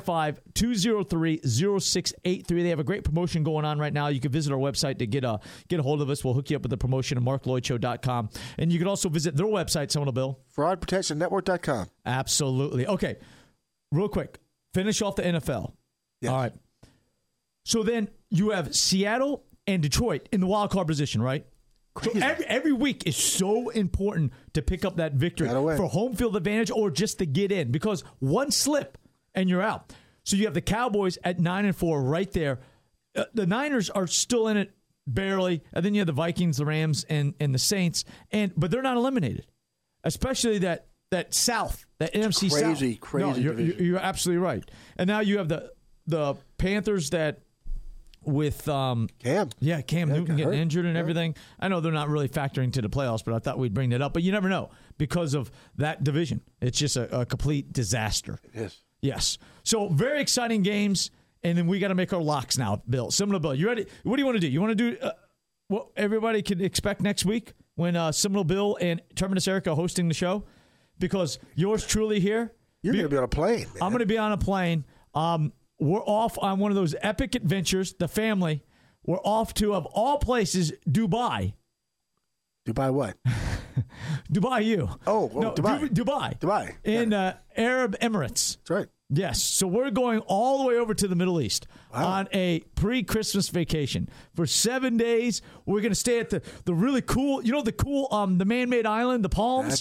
[SPEAKER 3] 855-203-0683. They have a great promotion going on right now. You can visit our website to get a hold of us. We'll hook you up with the promotion at marklloydshow.com. And you can also visit their website, Seminole Bill.
[SPEAKER 4] FraudProtectionNetwork.com.
[SPEAKER 3] Absolutely. Okay, real quick. Finish off the NFL.
[SPEAKER 4] Yes.
[SPEAKER 3] All right. So then you have Seattle and Detroit in the wild card position, right? So every week is so important to pick up that victory for home field advantage or just to get in, because one slip and you're out. So you have the Cowboys at 9-4 right there. The Niners are still in it barely, and then you have the Vikings, the Rams, and the Saints, but they're not eliminated, especially that South, that NFC South.
[SPEAKER 4] Crazy division.
[SPEAKER 3] You're absolutely right. And now you have the Panthers that. With Cam Newton getting injured and everything. I know they're not really factoring to the playoffs, but I thought we'd bring that up. But you never know because of that division. It's just a complete disaster.
[SPEAKER 4] It is.
[SPEAKER 3] Yes. So very exciting games, and then we got to make our locks now, Bill. Seminole Bill, you ready? What do you want to do? You want to do what everybody can expect next week when Seminole Bill and Terminus Eric are hosting the show? Because yours truly here.
[SPEAKER 4] You're going to be on a plane, man.
[SPEAKER 3] I'm going to be on a plane. We're off on one of those epic adventures, the family. We're off to, of all places, Dubai.
[SPEAKER 4] Dubai what?
[SPEAKER 3] Dubai you.
[SPEAKER 4] Oh, well,
[SPEAKER 3] no,
[SPEAKER 4] Dubai.
[SPEAKER 3] Dubai. In Arab Emirates.
[SPEAKER 4] That's right.
[SPEAKER 3] Yes. So we're going all the way over to the Middle East on a pre-Christmas vacation. For 7 days, we're going to stay at the really cool, the man-made island, the Palms.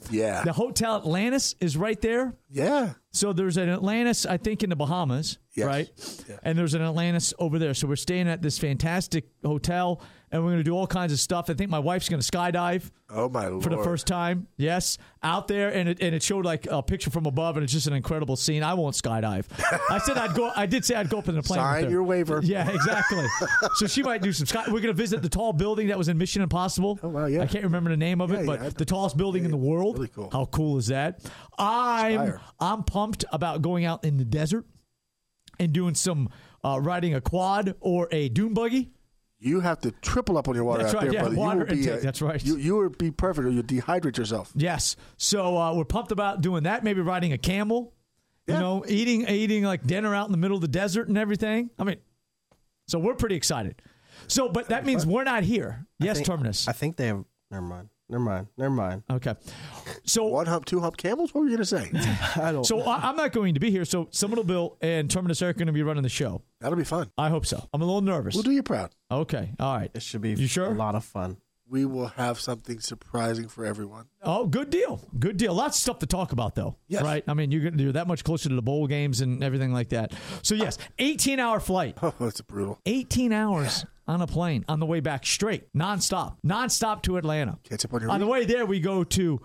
[SPEAKER 4] Yeah.
[SPEAKER 3] The Hotel Atlantis is right there.
[SPEAKER 4] Yeah.
[SPEAKER 3] So there's an Atlantis, I think, in the Bahamas,
[SPEAKER 4] Yes.
[SPEAKER 3] right?
[SPEAKER 4] Yeah.
[SPEAKER 3] And there's an Atlantis over there. So we're staying at this fantastic hotel, and we're going to do all kinds of stuff. I think my wife's going to skydive.
[SPEAKER 4] Oh, my Lord.
[SPEAKER 3] For the first time, yes, out there, and it showed like a picture from above, and it's just an incredible scene. I won't skydive. I said I'd go. I did say I'd go up in the plane.
[SPEAKER 4] Sign
[SPEAKER 3] with her.
[SPEAKER 4] your waiver.
[SPEAKER 3] Yeah, exactly. So she might do some sky. We're going to visit the tall building that was in Mission Impossible.
[SPEAKER 4] Oh, wow, yeah.
[SPEAKER 3] I can't remember the name of it,
[SPEAKER 4] Yeah,
[SPEAKER 3] but the tallest building in the world.
[SPEAKER 4] Really cool.
[SPEAKER 3] How cool is that? I'm pumped about going out in the desert and doing some riding a quad or a dune buggy.
[SPEAKER 4] You have to triple up on your water
[SPEAKER 3] That's
[SPEAKER 4] out
[SPEAKER 3] right,
[SPEAKER 4] there,
[SPEAKER 3] yeah,
[SPEAKER 4] brother.
[SPEAKER 3] water
[SPEAKER 4] You will be,
[SPEAKER 3] intake, that's right.
[SPEAKER 4] You would be perfect, or you'll dehydrate yourself.
[SPEAKER 3] Yes. So we're pumped about doing that. Maybe riding a camel. You know, eating like dinner out in the middle of the desert and everything. I mean, so we're pretty excited. So, but that means we're not here. Yes, Terminus.
[SPEAKER 6] I think they have. Never mind.
[SPEAKER 3] Okay. So
[SPEAKER 4] One hump, two hump camels? What were you going to say?
[SPEAKER 6] I don't.
[SPEAKER 3] So I'm not going to be here. So Seminole Bill and Terminus Eric are going to be running the show.
[SPEAKER 4] That'll be fun.
[SPEAKER 3] I hope so. I'm a little nervous.
[SPEAKER 4] We'll do you proud.
[SPEAKER 3] Okay. All right.
[SPEAKER 6] It should be
[SPEAKER 3] You sure?
[SPEAKER 6] a lot of fun.
[SPEAKER 4] We will have something surprising for everyone.
[SPEAKER 3] Oh, good deal. Good deal. Lots of stuff to talk about, though.
[SPEAKER 4] Yes.
[SPEAKER 3] Right? I mean, you're that much closer to the bowl games and everything like that. So, yes, 18-hour flight.
[SPEAKER 4] Oh, that's brutal.
[SPEAKER 3] 18 hours on a plane on the way back straight, nonstop to Atlanta.
[SPEAKER 4] Catch up on your
[SPEAKER 3] On the way there, we go to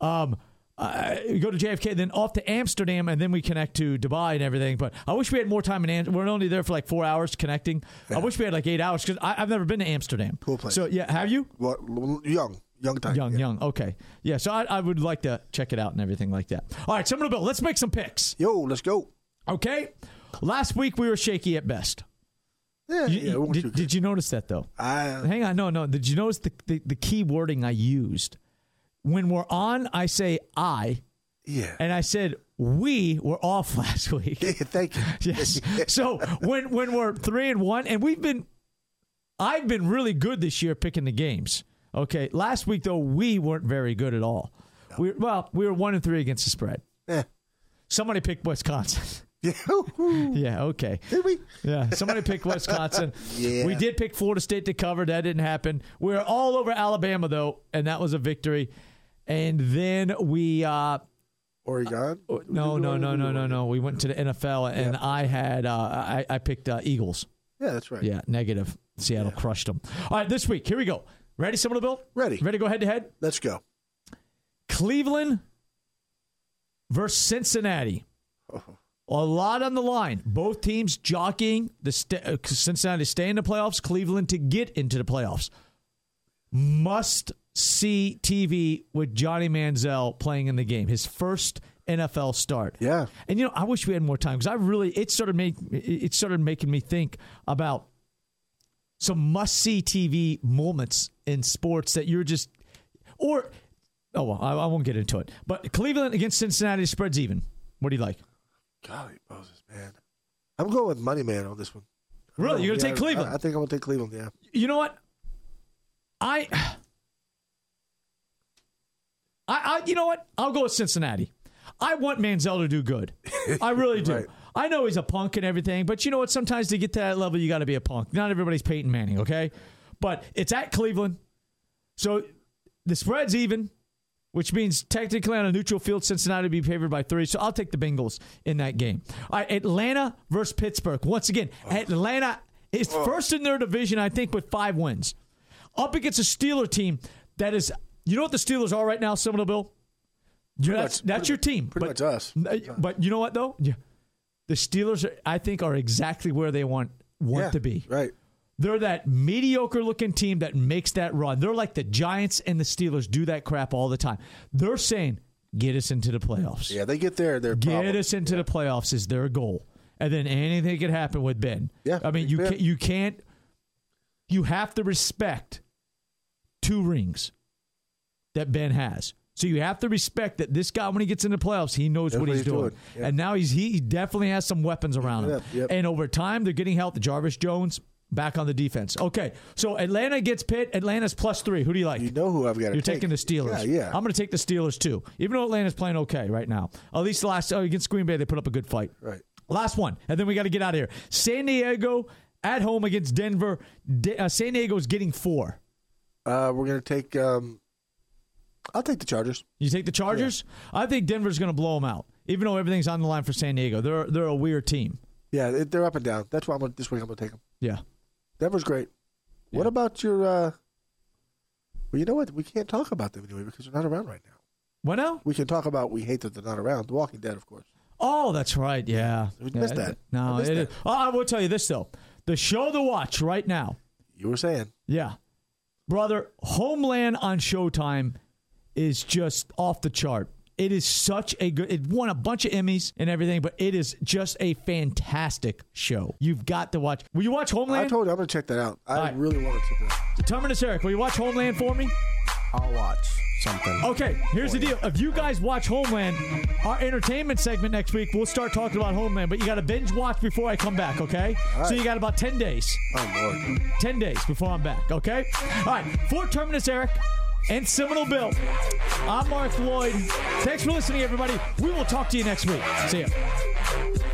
[SPEAKER 3] JFK, then off to Amsterdam, and then we connect to Dubai and everything. But I wish we had more time in Amsterdam. We're only there for like 4 hours connecting.
[SPEAKER 4] Yeah.
[SPEAKER 3] I wish we had like 8 hours because I've never been to Amsterdam.
[SPEAKER 4] Cool place.
[SPEAKER 3] So, yeah, have you?
[SPEAKER 4] Well, young time.
[SPEAKER 3] Young. Okay. Yeah, so I would like to check it out and everything like that. All right, Seminole Bill, let's make some picks.
[SPEAKER 4] Yo, let's go.
[SPEAKER 3] Okay? Last week we were shaky at best.
[SPEAKER 4] Yeah,
[SPEAKER 3] Did you notice that, though? Hang on. No. Did you notice the key wording I used? When we're on, I say I.
[SPEAKER 4] Yeah.
[SPEAKER 3] And I said we were off last week.
[SPEAKER 4] Thank you.
[SPEAKER 3] Yes. So when we're 3-1, and I've been really good this year picking the games. Okay. Last week, though, we weren't very good at all. No. We were 1-3 against the spread.
[SPEAKER 4] Yeah.
[SPEAKER 3] Somebody picked Wisconsin.
[SPEAKER 4] Yeah.
[SPEAKER 3] Yeah, okay.
[SPEAKER 4] Did we?
[SPEAKER 3] Yeah, somebody picked Wisconsin.
[SPEAKER 4] Yeah.
[SPEAKER 3] We did pick Florida State to cover. That didn't happen. We were all over Alabama, though, and that was a victory. And then we
[SPEAKER 4] Oregon?
[SPEAKER 3] No. We went to the NFL, and I had I picked Eagles.
[SPEAKER 4] Yeah, that's right.
[SPEAKER 3] Yeah, negative. Seattle crushed them. All right, this week, here we go. Ready, Seminole Bill?
[SPEAKER 4] Ready.
[SPEAKER 3] Ready to go head-to-head?
[SPEAKER 4] Let's go.
[SPEAKER 3] Cleveland versus Cincinnati. Oh. A lot on the line. Both teams jockeying Cincinnati to stay in the playoffs, Cleveland to get into the playoffs. Must see TV with Johnny Manziel playing in the game. His first NFL start.
[SPEAKER 4] Yeah.
[SPEAKER 3] And I wish we had more time because it started making me think about some must see TV moments in sports that you're just I won't get into it. But Cleveland against Cincinnati, spreads even. What do you like?
[SPEAKER 4] Golly, Moses, man. I'm going with Money Man on this one.
[SPEAKER 3] Really? You're going to take Cleveland?
[SPEAKER 4] I think I'm going to take Cleveland, yeah.
[SPEAKER 3] You know what? You know what? I'll go with Cincinnati. I want Manziel to do good. I really do.
[SPEAKER 4] Right.
[SPEAKER 3] I know he's a punk and everything, but you know what? Sometimes to get to that level, you got to be a punk. Not everybody's Peyton Manning, okay? But it's at Cleveland. So the spread's even, which means technically on a neutral field, Cincinnati would be favored by 3. So I'll take the Bengals in that game. All right, Atlanta versus Pittsburgh. Once again, Atlanta is first in their division, I think, with 5 wins. Up against a Steeler team that is, you know what the Steelers are right now, Seminole Bill? That's your team.
[SPEAKER 4] Pretty much us.
[SPEAKER 3] But you know what, though? Yeah. The Steelers, I think, are exactly where they want to be.
[SPEAKER 4] Right.
[SPEAKER 3] They're that mediocre-looking team that makes that run. They're like the Giants and the Steelers do that crap all the time. They're saying, get us into the playoffs.
[SPEAKER 4] Yeah, they get there.
[SPEAKER 3] Get us into the playoffs is their goal. And then anything can happen with Ben.
[SPEAKER 4] Yeah,
[SPEAKER 3] I mean, you can't. You have to respect 2 rings that Ben has. So you have to respect that this guy, when he gets into the playoffs, he knows what he's doing. Yeah. And now he definitely has some weapons around him.
[SPEAKER 4] Yep.
[SPEAKER 3] And over time, they're getting help. Jarvis Jones back on the defense. Okay, so Atlanta gets Pitt. Atlanta's +3. Who do you like?
[SPEAKER 4] You know who I've got to take.
[SPEAKER 3] You're taking the Steelers.
[SPEAKER 4] Yeah.
[SPEAKER 3] I'm going to take the Steelers, too. Even though Atlanta's playing okay right now. At least against Green Bay, they put up a good fight.
[SPEAKER 4] Right.
[SPEAKER 3] Last one, and then we got to get out of here. San Diego at home against Denver. San Diego's getting 4.
[SPEAKER 4] We're going to take... I'll take the Chargers.
[SPEAKER 3] You take the Chargers? Yeah. I think Denver's going to blow them out, even though everything's on the line for San Diego. They're a weird team.
[SPEAKER 4] Yeah, they're up and down. That's why this week I'm going to take them.
[SPEAKER 3] Yeah.
[SPEAKER 4] Denver's great. Yeah. What about your well, you know what? We can't talk about them anyway because they're not around right now.
[SPEAKER 3] What now?
[SPEAKER 4] We can talk about we hate that they're not around. The Walking Dead, of course.
[SPEAKER 3] Oh, that's right. Yeah.
[SPEAKER 4] We missed that.
[SPEAKER 3] No, it is. Oh, I will tell you this, though. The show to watch right now.
[SPEAKER 4] You were saying.
[SPEAKER 3] Yeah. Brother, Homeland on Showtime is just off the chart. It is such a good... It won a bunch of Emmys and everything, but it is just a fantastic show. You've got to watch. Will you watch Homeland?
[SPEAKER 4] I told you I'm going to check that out. I really want to check that out.
[SPEAKER 3] Terminus Eric, will you watch Homeland for me?
[SPEAKER 6] I'll watch something.
[SPEAKER 3] Okay, here's the deal. If you guys watch Homeland, our entertainment segment next week, we'll start talking about Homeland, but you got to binge watch before I come back, okay? Right. So you got about 10 days.
[SPEAKER 4] Oh, Lord.
[SPEAKER 3] 10 days before I'm back, okay? All right, for Terminus Eric and Seminole Bill, I'm Mark Lloyd. Thanks for listening, everybody. We will talk to you next week. See ya.